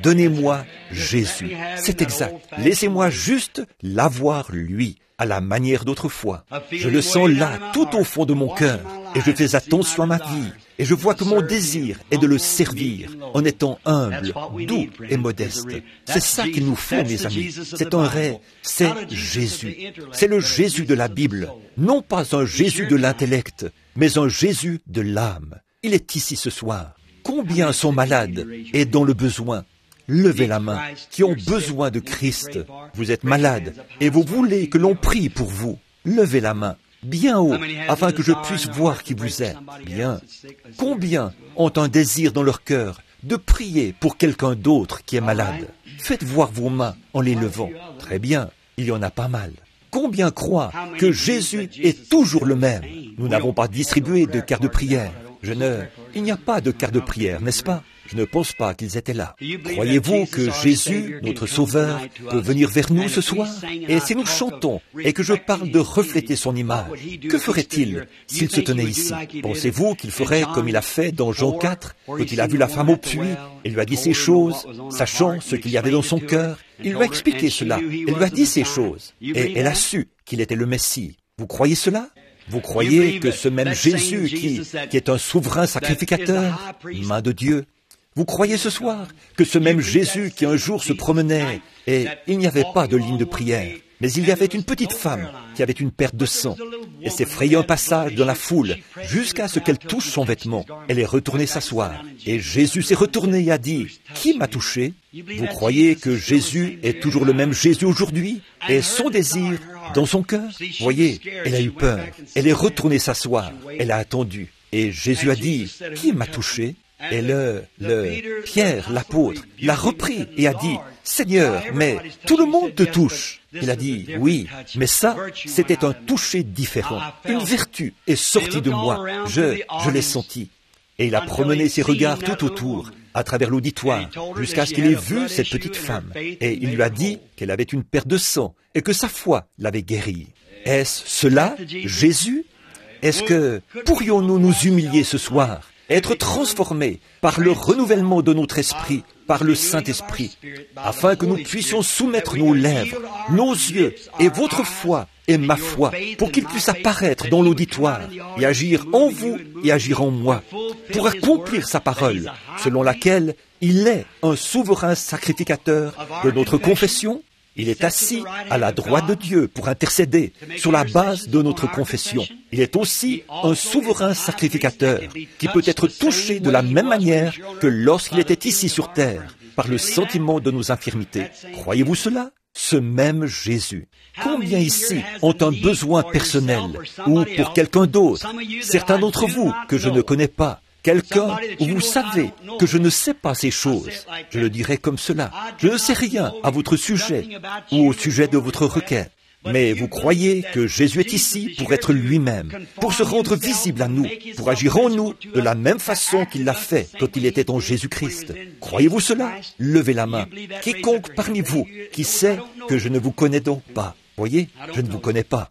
donnez-moi Jésus. C'est exact. Laissez-moi juste l'avoir lui, à la manière d'autrefois. Je le sens là, tout au fond de mon cœur, et je fais attention à ma vie, et je vois que mon désir est de le servir, en étant humble, doux et modeste. C'est ça qu'il nous faut, mes amis. C'est un vrai, c'est Jésus. C'est le Jésus de la Bible. Non pas un Jésus de l'intellect, mais un Jésus de l'âme. Il est ici ce soir. Combien sont malades et dans le besoin? Levez la main, qui ont besoin de Christ. Vous êtes malade et vous voulez que l'on prie pour vous. Levez la main, bien haut, afin que je puisse voir qui vous êtes. Bien. Combien ont un désir dans leur cœur de prier pour quelqu'un d'autre qui est malade? Faites voir vos mains en les levant. Très bien, il y en a pas mal. Combien croient que Jésus est toujours le même? Nous n'avons pas distribué de cartes de prière. Je ne... Il n'y a pas de cartes de prière, n'est-ce pas? Je ne pense pas qu'ils étaient là. Croyez-vous que Jésus, notre Sauveur, peut venir vers nous ce soir? Et si nous chantons et que je parle de refléter son image, que ferait-il s'il se tenait ici? Pensez-vous qu'il ferait comme il a fait dans Jean quatre, quand il a vu la femme au puits, et lui a dit ces choses, sachant ce qu'il y avait dans son cœur? Il lui a expliqué cela, il lui a dit ces choses, et elle a su qu'il était le Messie. Vous croyez cela? Vous croyez que ce même Jésus qui, qui est un souverain sacrificateur, main de Dieu, vous croyez ce soir que ce même Jésus qui un jour se promenait et il n'y avait pas de ligne de prière, mais il y avait une petite femme qui avait une perte de sang et s'est frayé un passage dans la foule jusqu'à ce qu'elle touche son vêtement. Elle est retournée s'asseoir et Jésus s'est retourné et a dit « Qui m'a touché ?» Vous croyez que Jésus est toujours le même Jésus aujourd'hui et son désir dans son cœur? Voyez, elle a eu peur. Elle est retournée s'asseoir. Elle a attendu. Et Jésus a dit « Qui m'a touché ?» Et le, le, Pierre, l'apôtre, l'a repris et a dit, « Seigneur, mais tout le monde te touche. » Il a dit, « Oui, mais ça, c'était un toucher différent. Une vertu est sortie de moi. Je, je l'ai senti. » Et il a promené ses regards tout autour, à travers l'auditoire, jusqu'à ce qu'il ait vu cette petite femme. Et il lui a dit qu'elle avait une perte de sang et que sa foi l'avait guérie. Est-ce cela, Jésus? Est-ce que pourrions-nous nous humilier ce soir? Être transformés par le renouvellement de notre esprit, par le Saint-Esprit, afin que nous puissions soumettre nos lèvres, nos yeux et votre foi et ma foi, pour qu'ils puissent apparaître dans l'auditoire et agir en vous et agir en moi, pour accomplir sa parole, selon laquelle il est un souverain sacrificateur de notre confession. Il est assis à la droite de Dieu pour intercéder sur la base de notre confession. Il est aussi un souverain sacrificateur qui peut être touché de la même manière que lorsqu'il était ici sur terre, par le sentiment de nos infirmités. Croyez-vous cela? Ce même Jésus. Combien ici ont un besoin personnel ou pour quelqu'un d'autre? Certains d'entre vous que je ne connais pas. Quelqu'un où vous savez que je ne sais pas ces choses. Je le dirai comme cela. Je ne sais rien à votre sujet ou au sujet de votre requête. Mais vous croyez que Jésus est ici pour être lui-même, pour se rendre visible à nous, pour agir en nous de la même façon qu'il l'a fait quand il était en Jésus-Christ. Croyez-vous cela? Levez la main. Quiconque parmi vous qui sait que je ne vous connais donc pas. Voyez, je ne vous connais pas.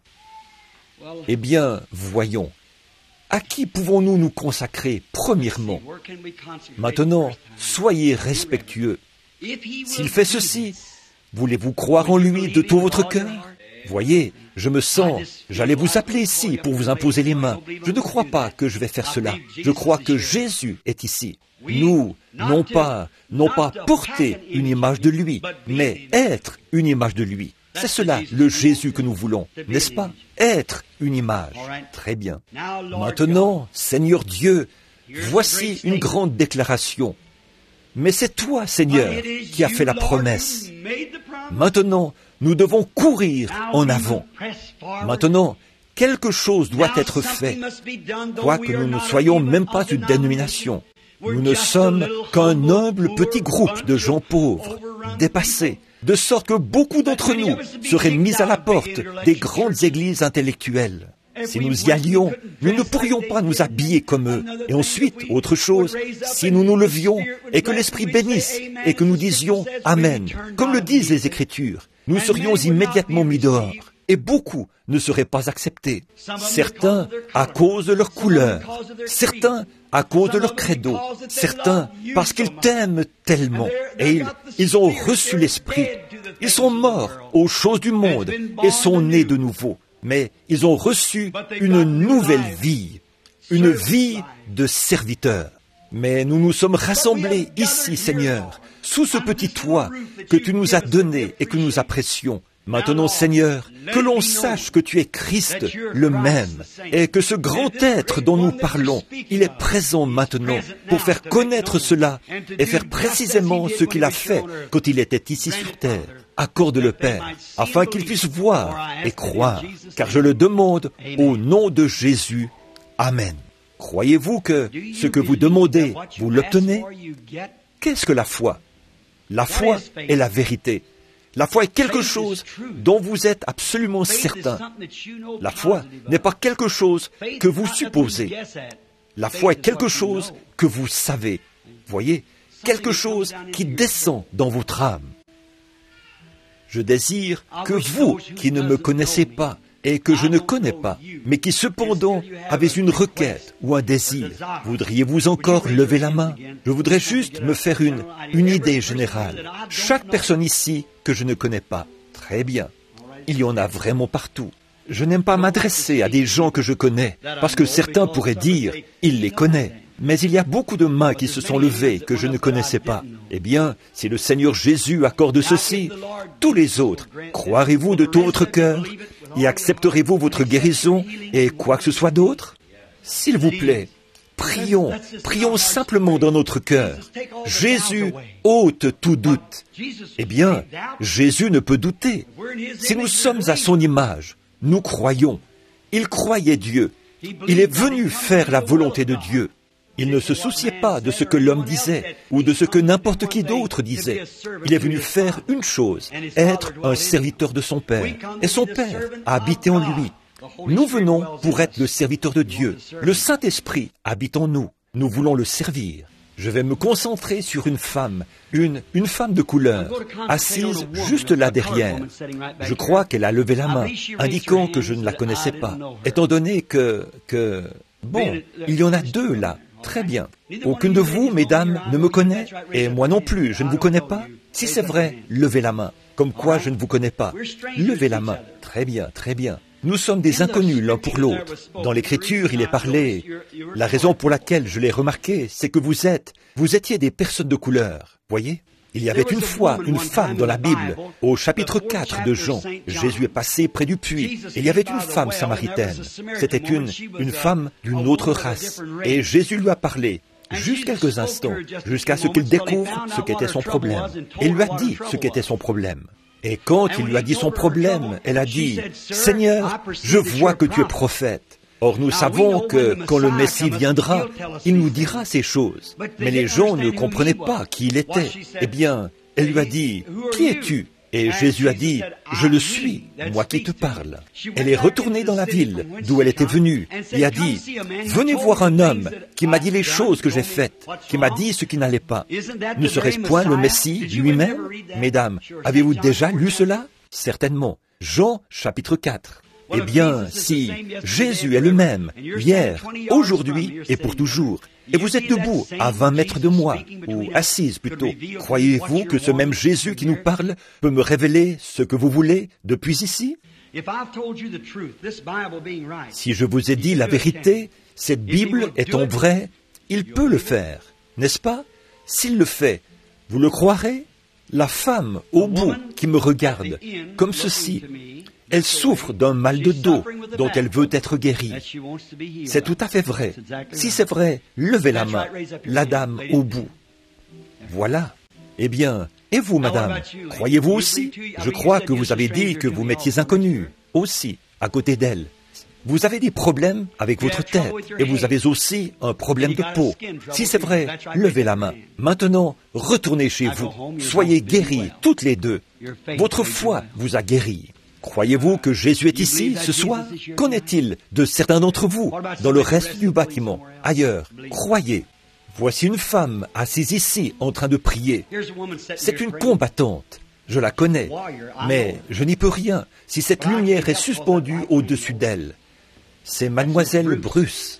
Eh bien, voyons. À qui pouvons-nous nous consacrer, premièrement? Maintenant, soyez respectueux. S'il fait ceci, voulez-vous croire en lui de tout votre cœur? Voyez, je me sens, j'allais vous appeler ici pour vous imposer les mains. Je ne crois pas que je vais faire cela. Je crois que Jésus est ici. Nous, non pas, non pas porter une image de lui, mais être une image de lui. C'est cela, le Jésus que nous voulons, n'est-ce pas? Être une image. Très bien. Maintenant, Seigneur Dieu, voici une grande déclaration. Mais c'est toi, Seigneur, qui as fait la promesse. Maintenant, nous devons courir en avant. Maintenant, quelque chose doit être fait, quoique nous ne soyons même pas une dénomination. Nous ne sommes qu'un humble petit groupe de gens pauvres, dépassés, de sorte que beaucoup d'entre nous seraient mis à la porte des grandes églises intellectuelles. Si nous y allions, nous ne pourrions pas nous habiller comme eux. Et ensuite, autre chose, si nous nous levions et que l'Esprit bénisse et que nous disions « Amen », comme le disent les Écritures, nous serions immédiatement mis dehors. Et beaucoup ne seraient pas acceptés. Certains à cause de leur couleur, certains à cause de leur credo, certains parce qu'ils t'aiment tellement, et ils, ils ont reçu l'Esprit. Ils sont morts aux choses du monde et sont nés de nouveau, mais ils ont reçu une nouvelle vie, une vie de serviteur. Mais nous nous sommes rassemblés ici, Seigneur, sous ce petit toit que tu nous as donné et que nous apprécions. Maintenant, Seigneur, que l'on sache que tu es Christ le même et que ce grand être dont nous parlons, il est présent maintenant pour faire connaître cela et faire précisément ce qu'il a fait quand il était ici sur terre. Accorde le Père, afin qu'il puisse voir et croire, car je le demande au nom de Jésus. Amen. Croyez-vous que ce que vous demandez, vous l'obtenez? Qu'est-ce que la foi? La foi est la vérité. La foi est quelque chose dont vous êtes absolument certain. La foi n'est pas quelque chose que vous supposez. La foi est quelque chose que vous savez. Voyez, quelque chose qui descend dans votre âme. Je désire que vous, qui ne me connaissez pas, et que je ne connais pas, mais qui cependant avez une requête ou un désir, voudriez-vous encore lever la main? Je voudrais juste me faire une, une idée générale. Chaque personne ici que je ne connais pas, très bien. Il y en a vraiment partout. Je n'aime pas m'adresser à des gens que je connais, parce que certains pourraient dire, il les connaît. Mais il y a beaucoup de mains qui se sont levées que je ne connaissais pas. Eh bien, si le Seigneur Jésus accorde ceci, tous les autres, croirez-vous de tout votre cœur et accepterez-vous votre guérison et quoi que ce soit d'autre? S'il vous plaît, prions, prions simplement dans notre cœur. Jésus ôte tout doute. Eh bien, Jésus ne peut douter. Si nous sommes à son image, nous croyons. Il croyait Dieu. Il est venu faire la volonté de Dieu. Il ne se souciait pas de ce que l'homme disait ou de ce que n'importe qui d'autre disait. Il est venu faire une chose, être un serviteur de son Père. Et son Père a habité en lui. Nous venons pour être le serviteur de Dieu. Le Saint-Esprit habite en nous. Nous voulons le servir. Je vais me concentrer sur une femme, une, une femme de couleur, assise juste là derrière. Je crois qu'elle a levé la main, indiquant que je ne la connaissais pas, étant donné que, que, bon, il y en a deux là. Très bien. Aucune de vous, mesdames, ne me connaît, et moi non plus, je ne vous connais pas. Si c'est vrai, levez la main. Comme quoi je ne vous connais pas. Levez la main. Très bien, très bien. Nous sommes des inconnus l'un pour l'autre. Dans l'Écriture, il est parlé. La raison pour laquelle je l'ai remarqué, c'est que vous êtes, vous étiez des personnes de couleur. Voyez? Il y avait une fois une femme dans la Bible, au chapitre quatre de Jean. Jésus est passé près du puits. Et il y avait une femme samaritaine. C'était une, une femme d'une autre race. Et Jésus lui a parlé, juste quelques instants, jusqu'à ce qu'il découvre ce qu'était son problème. Et il lui a dit ce qu'était son problème. Et quand il lui a dit son problème, elle a dit, « Seigneur, je vois que tu es prophète. » Or, nous savons que quand le Messie viendra, il nous dira ces choses. Mais les gens ne comprenaient pas qui il était. Eh bien, elle lui a dit, « Qui es-tu » Et Jésus a dit, « Je le suis, moi qui te parle. » Elle est retournée dans la ville d'où elle était venue et a dit, « Venez voir un homme qui m'a dit les choses que j'ai faites, qui m'a dit ce qui n'allait pas. Ne serait-ce point le Messie lui-même » Mesdames, avez-vous déjà lu cela? Certainement. Jean, chapitre quatre. Eh bien, si Jésus est le même, hier, aujourd'hui et pour toujours, et vous êtes debout à vingt mètres de moi, ou assise plutôt, croyez-vous que ce même Jésus qui nous parle peut me révéler ce que vous voulez depuis ici? Si je vous ai dit la vérité, cette Bible étant vraie, il peut le faire, n'est-ce pas? S'il le fait, vous le croirez? La femme au bout qui me regarde, comme ceci, elle souffre d'un mal de dos dont elle veut être guérie. C'est tout à fait vrai. Si c'est vrai, levez la main, la dame au bout. Voilà. Eh bien, et vous, madame, croyez-vous aussi? Je crois que vous avez dit que vous m'étiez inconnu, aussi, à côté d'elle. Vous avez des problèmes avec votre tête et vous avez aussi un problème de peau. Si c'est vrai, levez la main. Maintenant, retournez chez vous. Soyez guéris, toutes les deux. Votre foi vous a guéris. Croyez-vous que Jésus est ici, ce soir? Qu'en est-il de certains d'entre vous, dans le reste du bâtiment, ailleurs? Croyez. Voici une femme assise ici, en train de prier. C'est une combattante. Je la connais. Mais je n'y peux rien si cette lumière est suspendue au-dessus d'elle. C'est mademoiselle Bruce.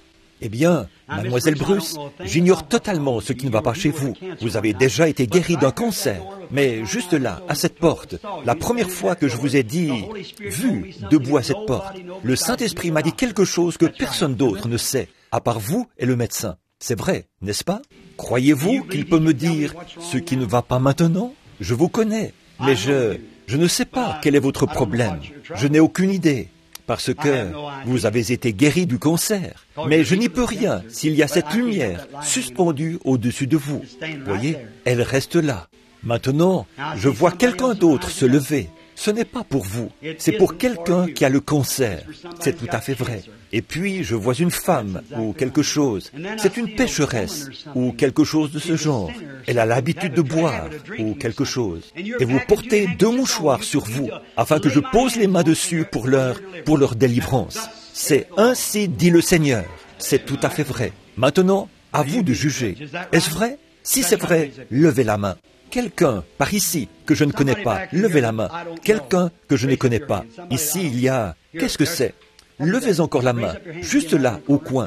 Eh bien, mademoiselle Bruce, j'ignore totalement ce qui ne va pas chez vous. Vous avez déjà été guérie d'un cancer. Mais juste là, à cette porte, la première fois que je vous ai dit, vu, debout à cette porte, le Saint-Esprit m'a dit quelque chose que personne d'autre ne sait, à part vous et le médecin. C'est vrai, n'est-ce pas? Croyez-vous qu'il peut me dire ce qui ne va pas maintenant? Je vous connais, mais je, je ne sais pas quel est votre problème. Je n'ai aucune idée. Parce que vous avez été guéri du cancer. Mais je n'y peux rien s'il y a cette lumière suspendue au-dessus de vous. Voyez, elle reste là. Maintenant, je vois quelqu'un d'autre se lever. Ce n'est pas pour vous, c'est pour quelqu'un qui a le cancer. C'est tout à fait vrai. Et puis, je vois une femme ou quelque chose. C'est une pécheresse ou quelque chose de ce genre. Elle a l'habitude de boire ou quelque chose. Et vous portez deux mouchoirs sur vous afin que je pose les mains dessus pour leur, pour leur délivrance. C'est ainsi dit le Seigneur. C'est tout à fait vrai. Maintenant, à vous de juger. Est-ce vrai? Si c'est vrai, levez la main. Quelqu'un, par ici, que je ne connais pas, levez la main. Quelqu'un que je ne connais pas. Ici, il y a... Qu'est-ce que c'est? Levez encore la main, juste là, au coin.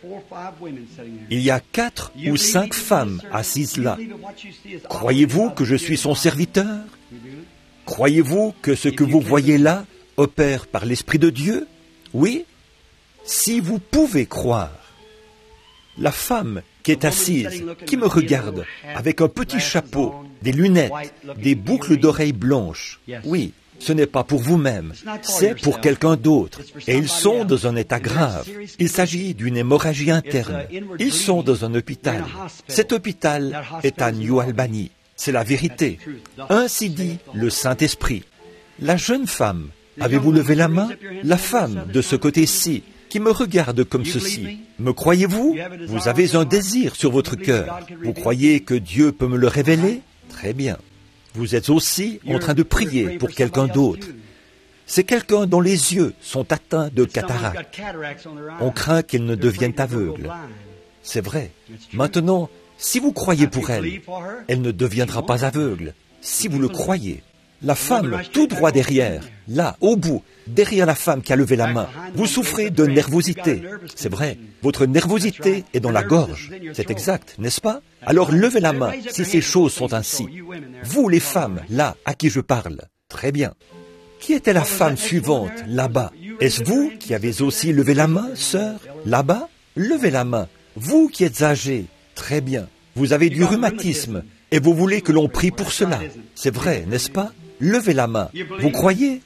Il y a quatre ou cinq femmes assises là. Croyez-vous que je suis son serviteur? Croyez-vous que ce que vous voyez là opère par l'Esprit de Dieu? Oui? Si vous pouvez croire. La femme qui est assise, qui me regarde, avec un petit chapeau, des lunettes, des boucles d'oreilles blanches. Oui, ce n'est pas pour vous-même, c'est pour quelqu'un d'autre. Et ils sont dans un état grave. Il s'agit d'une hémorragie interne. Ils sont dans un hôpital. Cet hôpital est à New Albany. C'est la vérité. Ainsi dit le Saint-Esprit. La jeune femme, avez-vous levé la main? La femme de ce côté-ci, qui me regarde comme ceci. Me croyez-vous? Vous avez un désir sur votre cœur. Vous croyez que Dieu peut me le révéler? Très bien. Vous êtes aussi en train de prier pour quelqu'un d'autre. C'est quelqu'un dont les yeux sont atteints de cataracte. On craint qu'ils ne deviennent aveugles. C'est vrai. Maintenant, si vous croyez pour elle, elle ne deviendra pas aveugle. Si vous le croyez. La femme, tout droit derrière, là, au bout, derrière la femme qui a levé la main, vous souffrez de nervosité. C'est vrai, votre nervosité est dans la gorge. C'est exact, n'est-ce pas? Alors levez la main si ces choses sont ainsi. Vous, les femmes, là, à qui je parle. Très bien. Qui était la femme suivante, là-bas? Est-ce vous qui avez aussi levé la main, sœur? Là-bas? Levez la main. Vous qui êtes âgée. Très bien. Vous avez du rhumatisme et vous voulez que l'on prie pour cela. C'est vrai, n'est-ce pas? Levez la main. Vous croyez?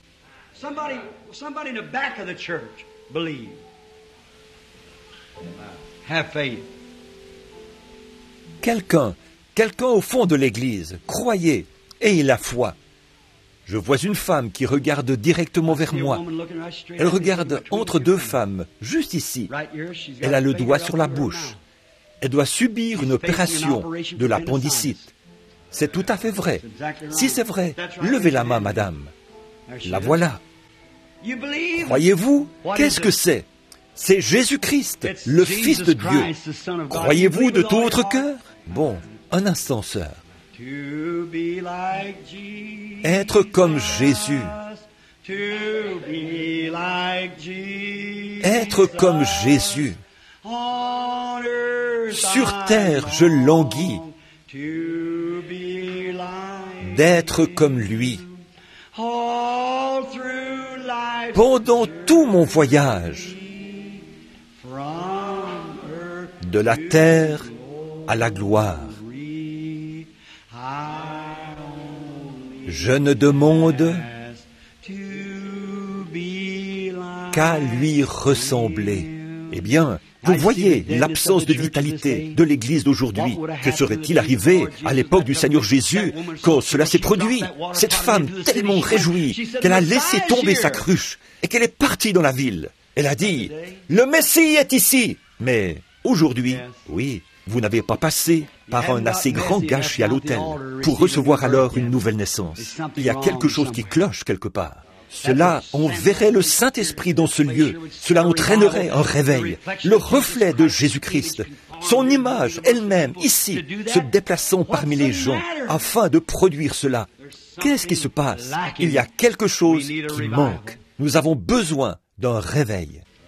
Quelqu'un, quelqu'un au fond de l'église, croyez, ayez la foi. Je vois une femme qui regarde directement vers moi. Elle regarde entre deux femmes, juste ici. Elle a le doigt sur la bouche. Elle doit subir une opération de l'appendicite. C'est tout à fait vrai. Si c'est vrai, levez la main, madame. La voilà. Croyez-vous? Qu'est-ce que c'est? C'est Jésus-Christ, le Fils de Dieu. Croyez-vous de tout votre cœur? Bon, un instant, sœur. Être comme Jésus. Être comme Jésus. Sur terre, je languis d'être comme lui. Pendant tout mon voyage, de la terre à la gloire, je ne demande qu'à lui ressembler. Eh bien, vous voyez l'absence de vitalité de l'Église d'aujourd'hui. Que serait-il arrivé à l'époque du Seigneur Jésus quand cela s'est produit? Cette femme tellement réjouie qu'elle a laissé tomber sa cruche et qu'elle est partie dans la ville. Elle a dit, « Le Messie est ici !» Mais aujourd'hui, oui, vous n'avez pas passé par un assez grand gâchis à l'autel pour recevoir alors une nouvelle naissance. Il y a quelque chose qui cloche quelque part. Cela, on verrait le Saint-Esprit dans ce lieu. Cela entraînerait un réveil, le reflet de Jésus-Christ, son image elle-même, ici, se déplaçant parmi les gens, afin de produire cela. Qu'est-ce qui se passe? Il y a quelque chose qui manque. Nous avons besoin d'un réveil.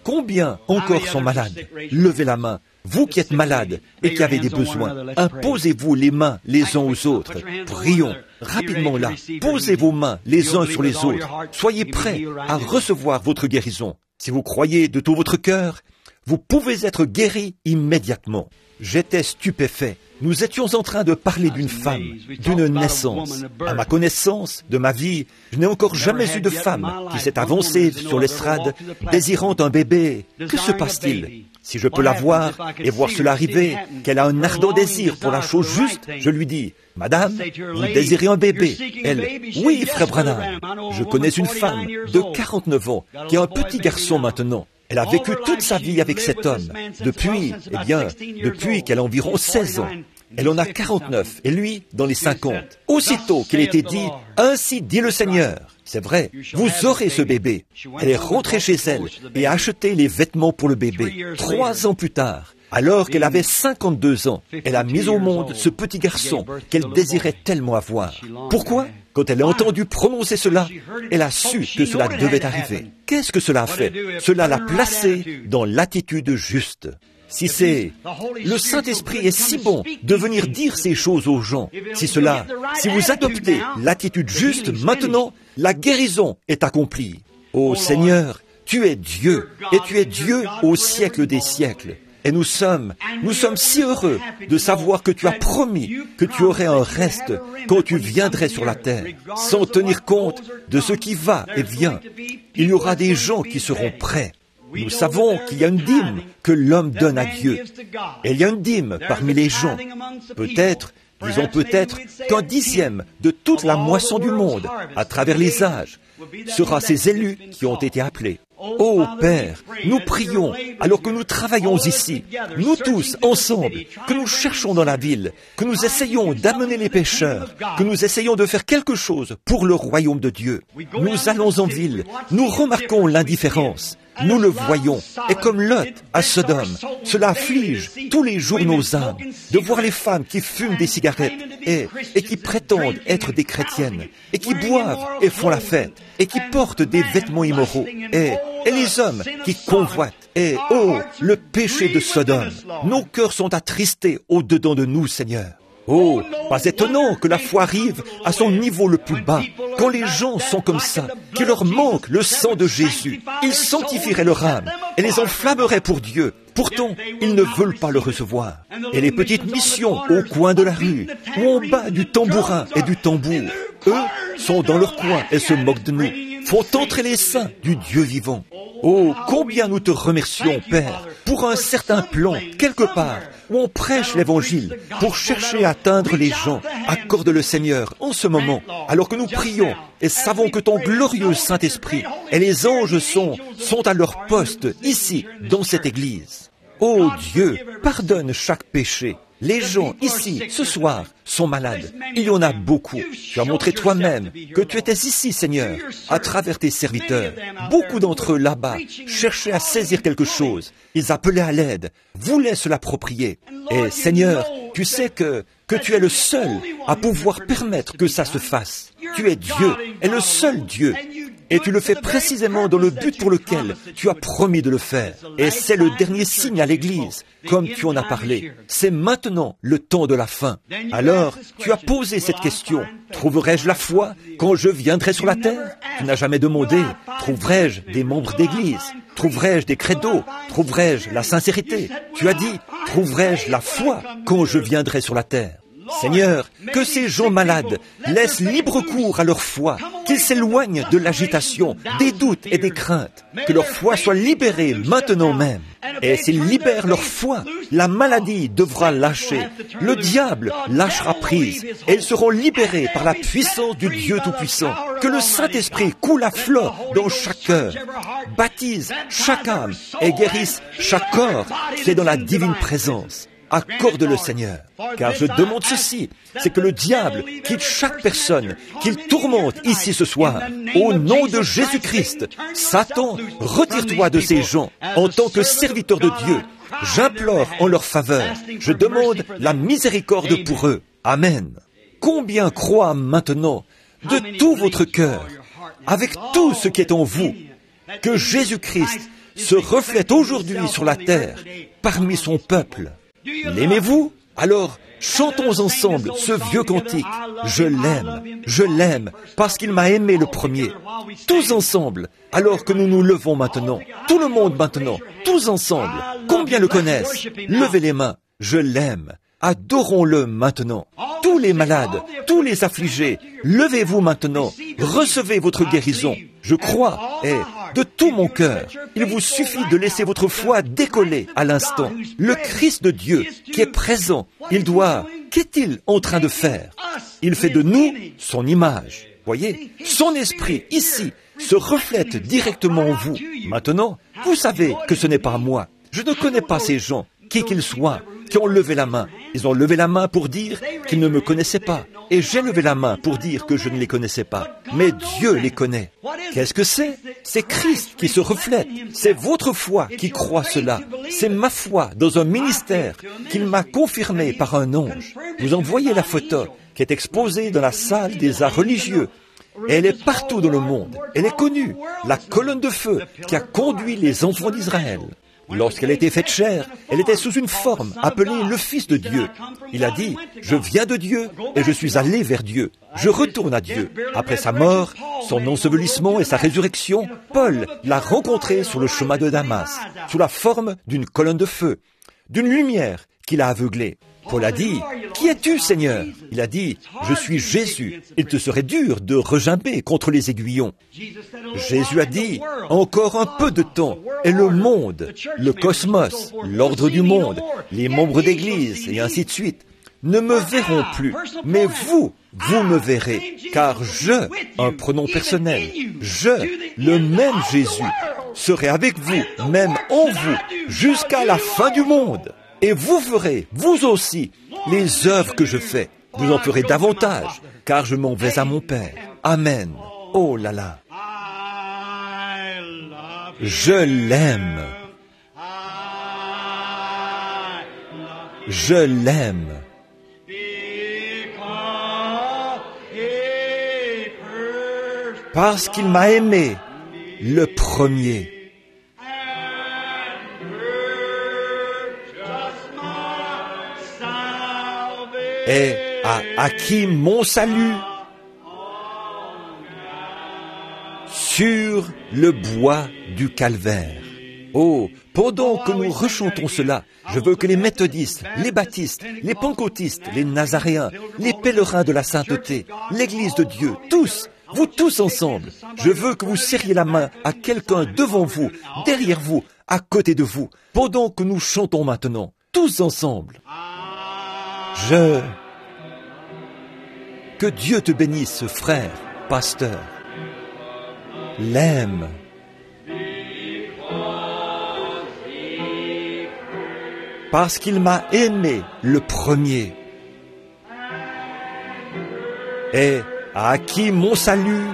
Combien encore sont malades? Levez la main. Vous qui êtes malades et qui avez des besoins, imposez-vous les mains les uns aux autres. Prions rapidement là. Posez vos mains les uns sur les autres. Soyez prêts à recevoir votre guérison. Si vous croyez de tout votre cœur, vous pouvez être guéri immédiatement. J'étais stupéfait. Nous étions en train de parler d'une femme, d'une naissance. À ma connaissance, de ma vie, je n'ai encore jamais eu de femme qui s'est avancée sur l'estrade désirant un bébé. Que se passe-t-il? Si je peux la voir et voir cela arriver, qu'elle a un ardent désir pour la chose juste, je lui dis, « Madame, vous désirez un bébé ?» Elle, « Oui, frère Branham. Je connais une femme de quarante-neuf ans qui a un petit garçon maintenant. Elle a vécu toute sa vie avec cet homme, depuis, eh bien, depuis qu'elle a environ seize ans. Elle en a quarante-neuf, et lui, dans les cinquante. Aussitôt qu'il était dit, « Ainsi dit le Seigneur », c'est vrai, vous aurez ce bébé. Elle est rentrée chez elle et a acheté les vêtements pour le bébé. Trois ans plus tard, alors qu'elle avait cinquante-deux ans, elle a mis au monde ce petit garçon qu'elle désirait tellement avoir. Pourquoi? Quand elle a entendu prononcer cela, elle a su que cela devait arriver. Qu'est-ce que cela a fait? Cela l'a placée dans l'attitude juste. Si c'est le Saint-Esprit est si bon de venir dire ces choses aux gens, si cela, si vous adoptez l'attitude juste, maintenant, la guérison est accomplie. Ô Seigneur, tu es Dieu, et tu es Dieu au siècle des siècles. Et nous sommes, nous sommes si heureux de savoir que tu as promis que tu aurais un reste quand tu viendrais sur la terre, sans tenir compte de ce qui va et vient. Il y aura des gens qui seront prêts. Nous savons qu'il y a une dîme que l'homme donne à Dieu. Et il y a une dîme parmi les gens. Peut-être, disons peut-être, qu'un dixième de toute la moisson du monde, à travers les âges, sera ces élus qui ont été appelés. Ô Père, nous prions, alors que nous travaillons ici, nous tous, ensemble, que nous cherchons dans la ville, que nous essayons d'amener les pécheurs, que nous essayons de faire quelque chose pour le royaume de Dieu. Nous allons en ville, nous remarquons l'indifférence. Nous le voyons, et comme Lot à Sodome, cela afflige tous les jours nos âmes de voir les femmes qui fument des cigarettes et, et qui prétendent être des chrétiennes, et qui boivent et font la fête, et qui portent des vêtements immoraux, et, et les hommes qui convoitent, et oh, le péché de Sodome. Nos cœurs sont attristés au-dedans de nous, Seigneur. Oh, pas étonnant que la foi arrive à son niveau le plus bas. Quand les gens sont comme ça, qu'il leur manque le sang de Jésus, ils sanctifieraient leur âme et les enflammeraient pour Dieu. Pourtant, ils ne veulent pas le recevoir. Et les petites missions au coin de la rue, où on bat du tambourin et du tambour, eux sont dans leur coin et se moquent de nous, font entrer les saints du Dieu vivant. Oh, combien nous te remercions, Père, pour un certain plan, quelque part, où on prêche l'Évangile, pour chercher à atteindre les gens. Accorde le Seigneur, en ce moment, alors que nous prions, et savons que ton glorieux Saint-Esprit et les anges sont, sont à leur poste, ici, dans cette Église. Oh Dieu, pardonne chaque péché. Les gens ici, ce soir, sont malades. Il y en a beaucoup. Tu as montré toi-même que tu étais ici, Seigneur, à travers tes serviteurs. Beaucoup d'entre eux là-bas cherchaient à saisir quelque chose. Ils appelaient à l'aide, voulaient se l'approprier. Et Seigneur, tu sais que, que tu es le seul à pouvoir permettre que ça se fasse. Tu es Dieu, et le seul Dieu. Et tu le fais précisément dans le but pour lequel tu as promis de le faire. Et c'est le dernier signe à l'Église, comme tu en as parlé. C'est maintenant le temps de la fin. Alors, tu as posé cette question. Trouverai-je la foi quand je viendrai sur la terre? Tu n'as jamais demandé. Trouverai-je des membres d'Église? Trouverai-je des credos? Trouverai-je la sincérité? Tu as dit, trouverai-je la foi quand je viendrai sur la terre? Seigneur, que ces gens malades laissent libre cours à leur foi, qu'ils s'éloignent de l'agitation, des doutes et des craintes, que leur foi soit libérée maintenant même. Et s'ils libèrent leur foi, la maladie devra lâcher, le diable lâchera prise, et ils seront libérés par la puissance du Dieu Tout-Puissant. Que le Saint-Esprit coule à flot dans chaque cœur, baptise chaque âme et guérisse chaque corps qui est dans la divine présence. Accorde-le, Seigneur, car je demande ceci, c'est que le diable quitte chaque personne qu'il tourmente ici ce soir. Au nom de Jésus-Christ, Satan, retire-toi de ces gens en tant que serviteur de Dieu. J'implore en leur faveur, je demande la miséricorde pour eux. Amen. Combien croient maintenant, de tout votre cœur, avec tout ce qui est en vous, que Jésus-Christ se reflète aujourd'hui sur la terre, parmi son peuple. L'aimez-vous? Alors, chantons ensemble ce vieux cantique. Je l'aime, je l'aime, parce qu'il m'a aimé le premier. Tous ensemble, alors que nous nous levons maintenant. Tout le monde maintenant, tous ensemble. Combien le connaissent? Levez les mains. Je l'aime. Adorons-le maintenant. Tous les malades, tous les affligés, levez-vous maintenant. Recevez votre guérison. Je crois, et de tout mon cœur, il vous suffit de laisser votre foi décoller à l'instant. Le Christ de Dieu qui est présent, il doit... Qu'est-il en train de faire? Il fait de nous son image. Voyez, son esprit, ici, se reflète directement en vous. Maintenant, vous savez que ce n'est pas moi. Je ne connais pas ces gens, qui qu'ils soient, qui ont levé la main. Ils ont levé la main pour dire qu'ils ne me connaissaient pas. Et j'ai levé la main pour dire que je ne les connaissais pas. Mais Dieu les connaît. Qu'est-ce que c'est? C'est Christ qui se reflète. C'est votre foi qui croit cela. C'est ma foi dans un ministère qu'il m'a confirmé par un ange. Vous en voyez la photo qui est exposée dans la salle des arts religieux. Et elle est partout dans le monde. Elle est connue. La colonne de feu qui a conduit les enfants d'Israël. Lorsqu'elle a été faite chair, elle était sous une forme appelée le Fils de Dieu. Il a dit, je viens de Dieu et je suis allé vers Dieu. Je retourne à Dieu. Après sa mort, son ensevelissement et sa résurrection, Paul l'a rencontré sur le chemin de Damas, sous la forme d'une colonne de feu, d'une lumière qui l'a aveuglé. Paul a dit, « Qui es-tu, Seigneur ?» Il a dit, « Je suis Jésus. Il te serait dur de regimber contre les aiguillons. » Jésus a dit, « Encore un peu de temps, et le monde, le cosmos, l'ordre du monde, les membres d'Église, et ainsi de suite, ne me verront plus. Mais vous, vous me verrez, car je, un pronom personnel, je, le même Jésus, serai avec vous, même en vous, jusqu'à la fin du monde. Et vous ferez, vous aussi, les œuvres que je fais. Vous en ferez davantage, car je m'en vais à mon Père. Amen. Oh là là. Je l'aime. Je l'aime. Parce qu'il m'a aimé, le premier. Et a acquis mon salut sur le bois du calvaire. Oh, pendant que nous rechantons cela, je veux que les méthodistes, les baptistes, les pentecôtistes, les nazaréens, les pèlerins de la sainteté, l'Église de Dieu, tous, vous tous ensemble, je veux que vous serriez la main à quelqu'un devant vous, derrière vous, à côté de vous, pendant que nous chantons maintenant, tous ensemble. Je... Que Dieu te bénisse, frère, pasteur. L'aime. Parce qu'il m'a aimé le premier. Et a acquis mon salut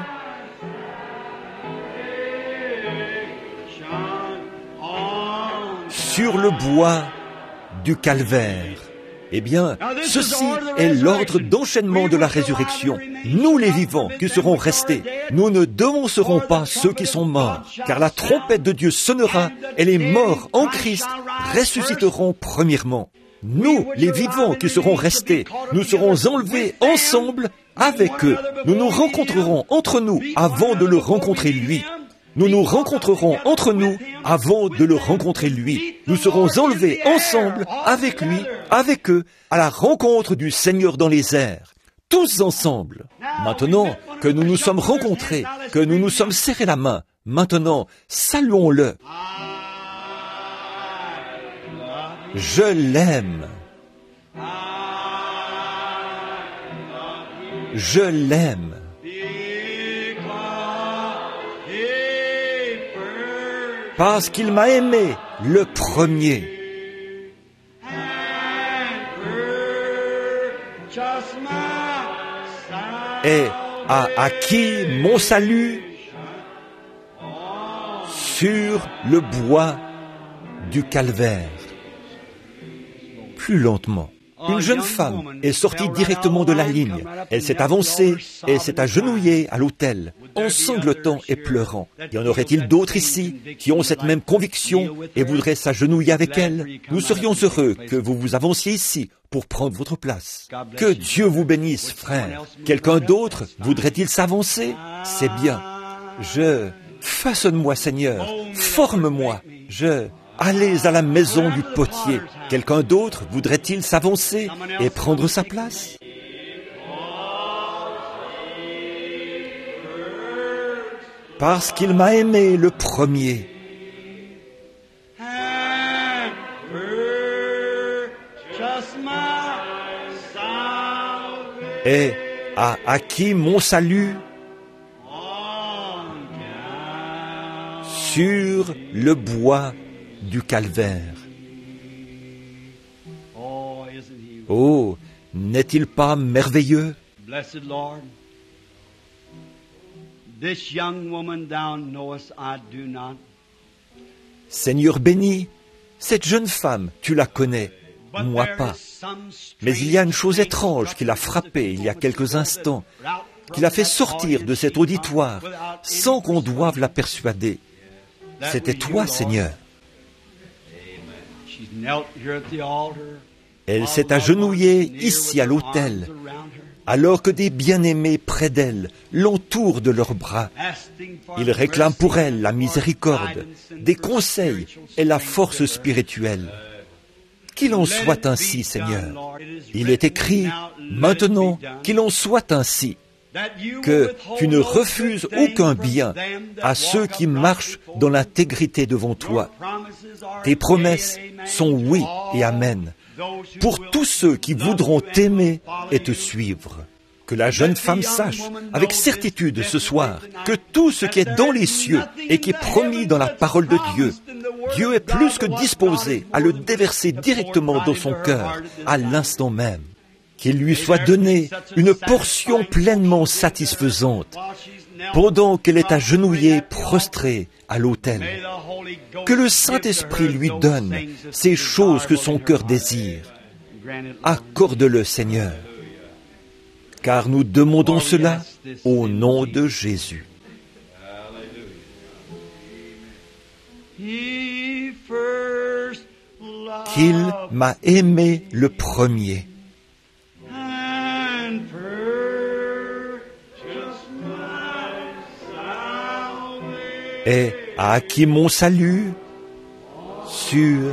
sur le bois du calvaire. Eh bien, ceci est l'ordre d'enchaînement de la résurrection. Nous, les vivants, qui serons restés, nous ne devancerons pas ceux qui sont morts, car la trompette de Dieu sonnera et les morts en Christ ressusciteront premièrement. Nous, les vivants qui serons restés, nous serons enlevés ensemble avec eux. Nous nous rencontrerons entre nous avant de le rencontrer lui. Nous nous rencontrerons entre nous avant de le rencontrer lui. Nous serons enlevés ensemble, avec lui, avec eux, à la rencontre du Seigneur dans les airs. Tous ensemble. Maintenant que nous nous sommes rencontrés, que nous nous sommes serrés la main, maintenant, saluons-le. Je l'aime. Je l'aime. Parce qu'il m'a aimé le premier. Et a acquis mon salut sur le bois du calvaire. Plus lentement. Une jeune femme est sortie directement de la ligne. Elle s'est avancée et s'est agenouillée à l'autel, en sanglotant et pleurant. Y en aurait-il d'autres ici qui ont cette même conviction et voudraient s'agenouiller avec elle? Nous serions heureux que vous vous avanciez ici pour prendre votre place. Que Dieu vous bénisse, frère. Quelqu'un d'autre voudrait-il s'avancer? C'est bien. Je... Façonne-moi, Seigneur. Forme-moi. Je... Allez à la maison du potier. Quelqu'un d'autre voudrait-il s'avancer et prendre sa place? Parce qu'il m'a aimé le premier. Et a acquis mon salut sur le bois du calvaire. Oh, n'est-il pas merveilleux? Seigneur béni, cette jeune femme, tu la connais, moi pas. Mais il y a une chose étrange qui l'a frappée il y a quelques instants, qui l'a fait sortir de cet auditoire sans qu'on doive la persuader. C'était toi, Seigneur. Elle s'est agenouillée ici à l'autel, alors que des bien-aimés près d'elle l'entourent de leurs bras. Ils réclament pour elle la miséricorde, des conseils et la force spirituelle. Qu'il en soit ainsi, Seigneur. Il est écrit, maintenant, qu'il en soit ainsi, que tu ne refuses aucun bien à ceux qui marchent dans l'intégrité devant toi. Tes promesses sont oui et amen pour tous ceux qui voudront t'aimer et te suivre. Que la jeune femme sache avec certitude ce soir que tout ce qui est dans les cieux et qui est promis dans la parole de Dieu, Dieu est plus que disposé à le déverser directement dans son cœur à l'instant même. Qu'il lui soit donné une portion pleinement satisfaisante pendant qu'elle est agenouillée, prostrée à l'autel. Que le Saint-Esprit lui donne ces choses que son cœur désire. Accorde-le, Seigneur, car nous demandons cela au nom de Jésus. Qu'il m'a aimé le premier. Et a acquis mon salut sur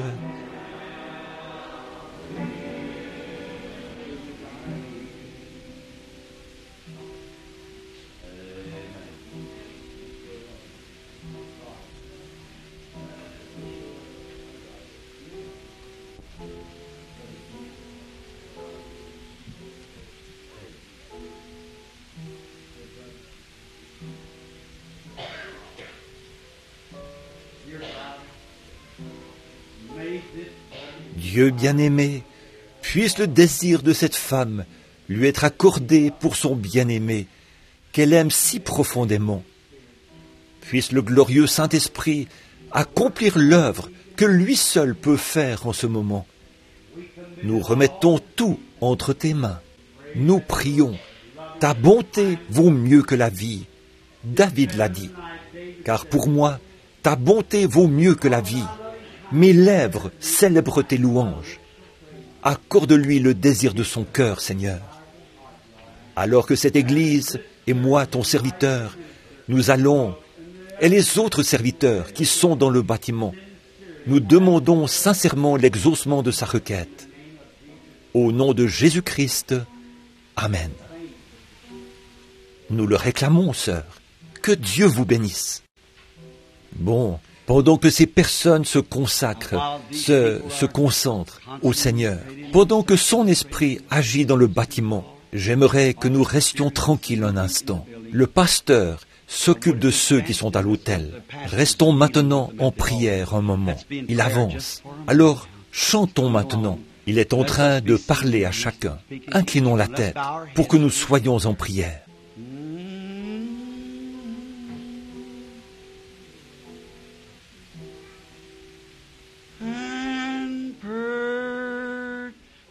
Dieu bien-aimé, puisse le désir de cette femme lui être accordé pour son bien-aimé, qu'elle aime si profondément. Puisse le glorieux Saint-Esprit accomplir l'œuvre que lui seul peut faire en ce moment. Nous remettons tout entre tes mains. Nous prions. Ta bonté vaut mieux que la vie. David l'a dit. Car pour moi, ta bonté vaut mieux que la vie. Mes lèvres célèbrent tes louanges. Accorde-lui le désir de son cœur, Seigneur. Alors que cette Église, et moi, ton serviteur, nous allons, et les autres serviteurs qui sont dans le bâtiment, nous demandons sincèrement l'exaucement de sa requête. Au nom de Jésus-Christ, Amen. Nous le réclamons, sœur. Que Dieu vous bénisse. Bon, pendant que ces personnes se consacrent, se, se concentrent au Seigneur, pendant que son esprit agit dans le bâtiment, j'aimerais que nous restions tranquilles un instant. Le pasteur s'occupe de ceux qui sont à l'autel. Restons maintenant en prière un moment. Il avance. Alors, chantons maintenant. Il est en train de parler à chacun. Inclinons la tête pour que nous soyons en prière.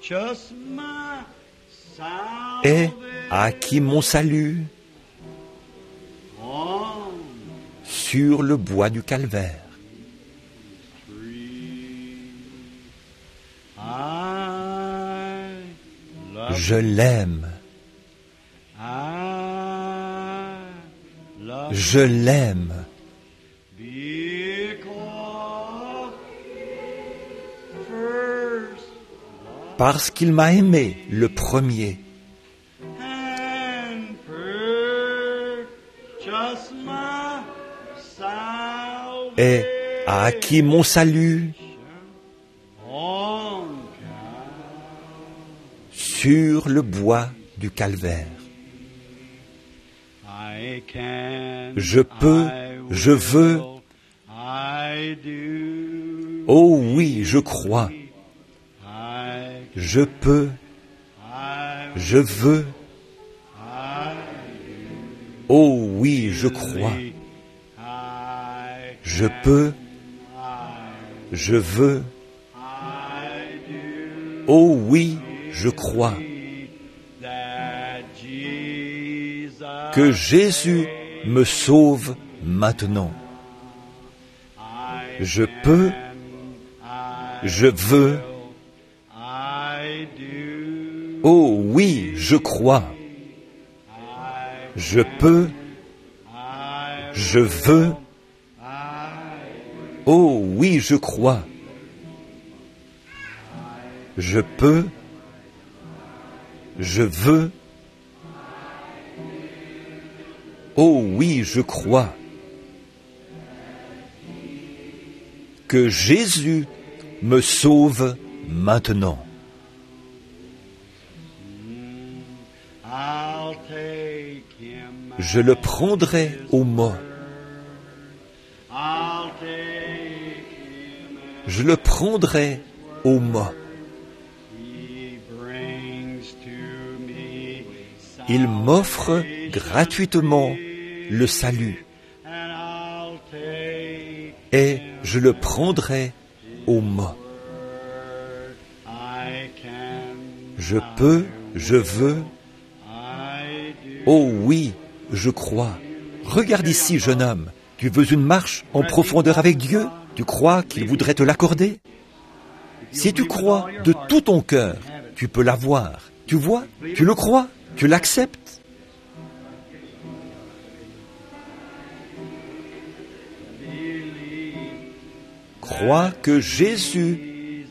ait acquis mon salut sur le bois du calvaire. Je l'aime. Je l'aime. Parce qu'il m'a aimé le premier. Et a acquis mon salut sur le bois du calvaire. Je peux, je veux, oh oui, je crois. Je peux, je veux, oh oui, je crois. Je peux, je veux, oh oui, je crois. Que Jésus me sauve maintenant. Je peux, je veux, oh oui, je crois. Je peux, je veux, oh oui, je crois. Je peux, je veux, oh oui, je crois. Que Jésus me sauve maintenant. Je le prendrai au mot. Je le prendrai au mot. Il m'offre gratuitement le salut. Et je le prendrai au mot. Je peux, je veux, oh oui, je crois. Regarde ici, jeune homme, tu veux une marche en profondeur avec Dieu? Tu crois qu'il voudrait te l'accorder? Si tu crois de tout ton cœur, tu peux l'avoir. Tu vois? Tu le crois? Tu l'acceptes? Crois que Jésus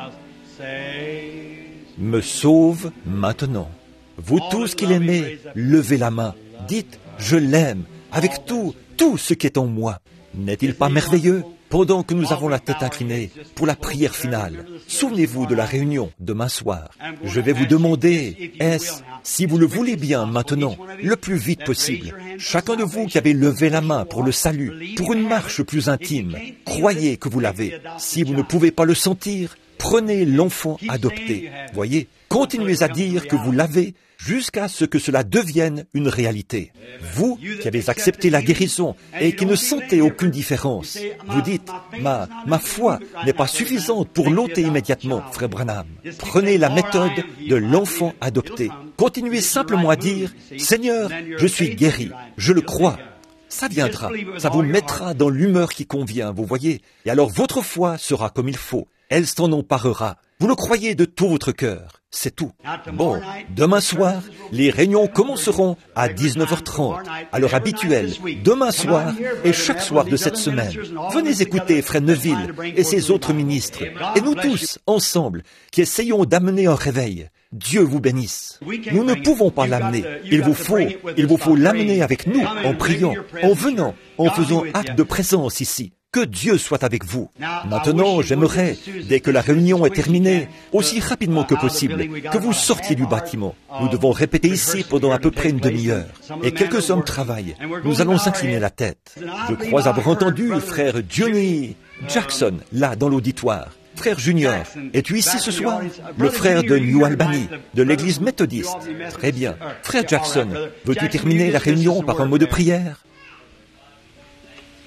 me sauve maintenant. Vous tous qui l'aimez, levez la main. Dites, je l'aime, avec tout, tout ce qui est en moi. N'est-il pas merveilleux? Pendant que nous avons la tête inclinée pour la prière finale, souvenez-vous de la réunion demain soir. Je vais vous demander, est-ce, si vous le voulez bien maintenant, le plus vite possible, chacun de vous qui avez levé la main pour le salut, pour une marche plus intime, croyez que vous l'avez. Si vous ne pouvez pas le sentir, prenez l'enfant adopté. Voyez, continuez à dire que vous l'avez jusqu'à ce que cela devienne une réalité. Vous qui avez accepté la guérison et qui ne sentez aucune différence, vous dites, ma, ma foi n'est pas suffisante pour l'ôter immédiatement, frère Branham. Prenez la méthode de l'enfant adopté. Continuez simplement à dire, Seigneur, je suis guéri, je le crois. Ça viendra, ça vous mettra dans l'humeur qui convient, vous voyez. Et alors votre foi sera comme il faut. Elle s'en emparera. Vous le croyez de tout votre cœur. C'est tout. Bon, demain soir, les réunions commenceront à dix-neuf heures trente, à l'heure habituelle, demain soir et chaque soir de cette semaine. Venez écouter Frère Neville et ses autres ministres, et nous tous, ensemble, qui essayons d'amener un réveil. Dieu vous bénisse. Nous ne pouvons pas l'amener. Il vous faut, il vous faut l'amener avec nous, en priant, en venant, en faisant acte de présence ici. Que Dieu soit avec vous. Maintenant, j'aimerais, dès que la réunion est terminée, aussi rapidement que possible, que vous sortiez du bâtiment. Nous devons répéter ici pendant à peu près une demi-heure. Et quelques hommes travaillent. Nous allons incliner la tête. Je crois avoir entendu frère Johnny Jackson, là, dans l'auditoire. Frère Junior, es-tu ici ce soir? Le frère de New Albany, de l'église méthodiste. Très bien. Frère Jackson, veux-tu terminer la réunion par un mot de prière?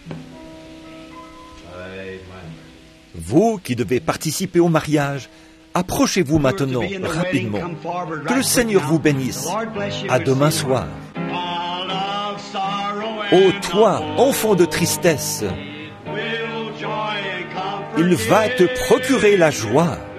Vous qui devez participer au mariage, Approchez-vous maintenant, rapidement. Que le Seigneur vous bénisse. À demain soir. Ô toi, enfant de tristesse, il va te procurer la joie.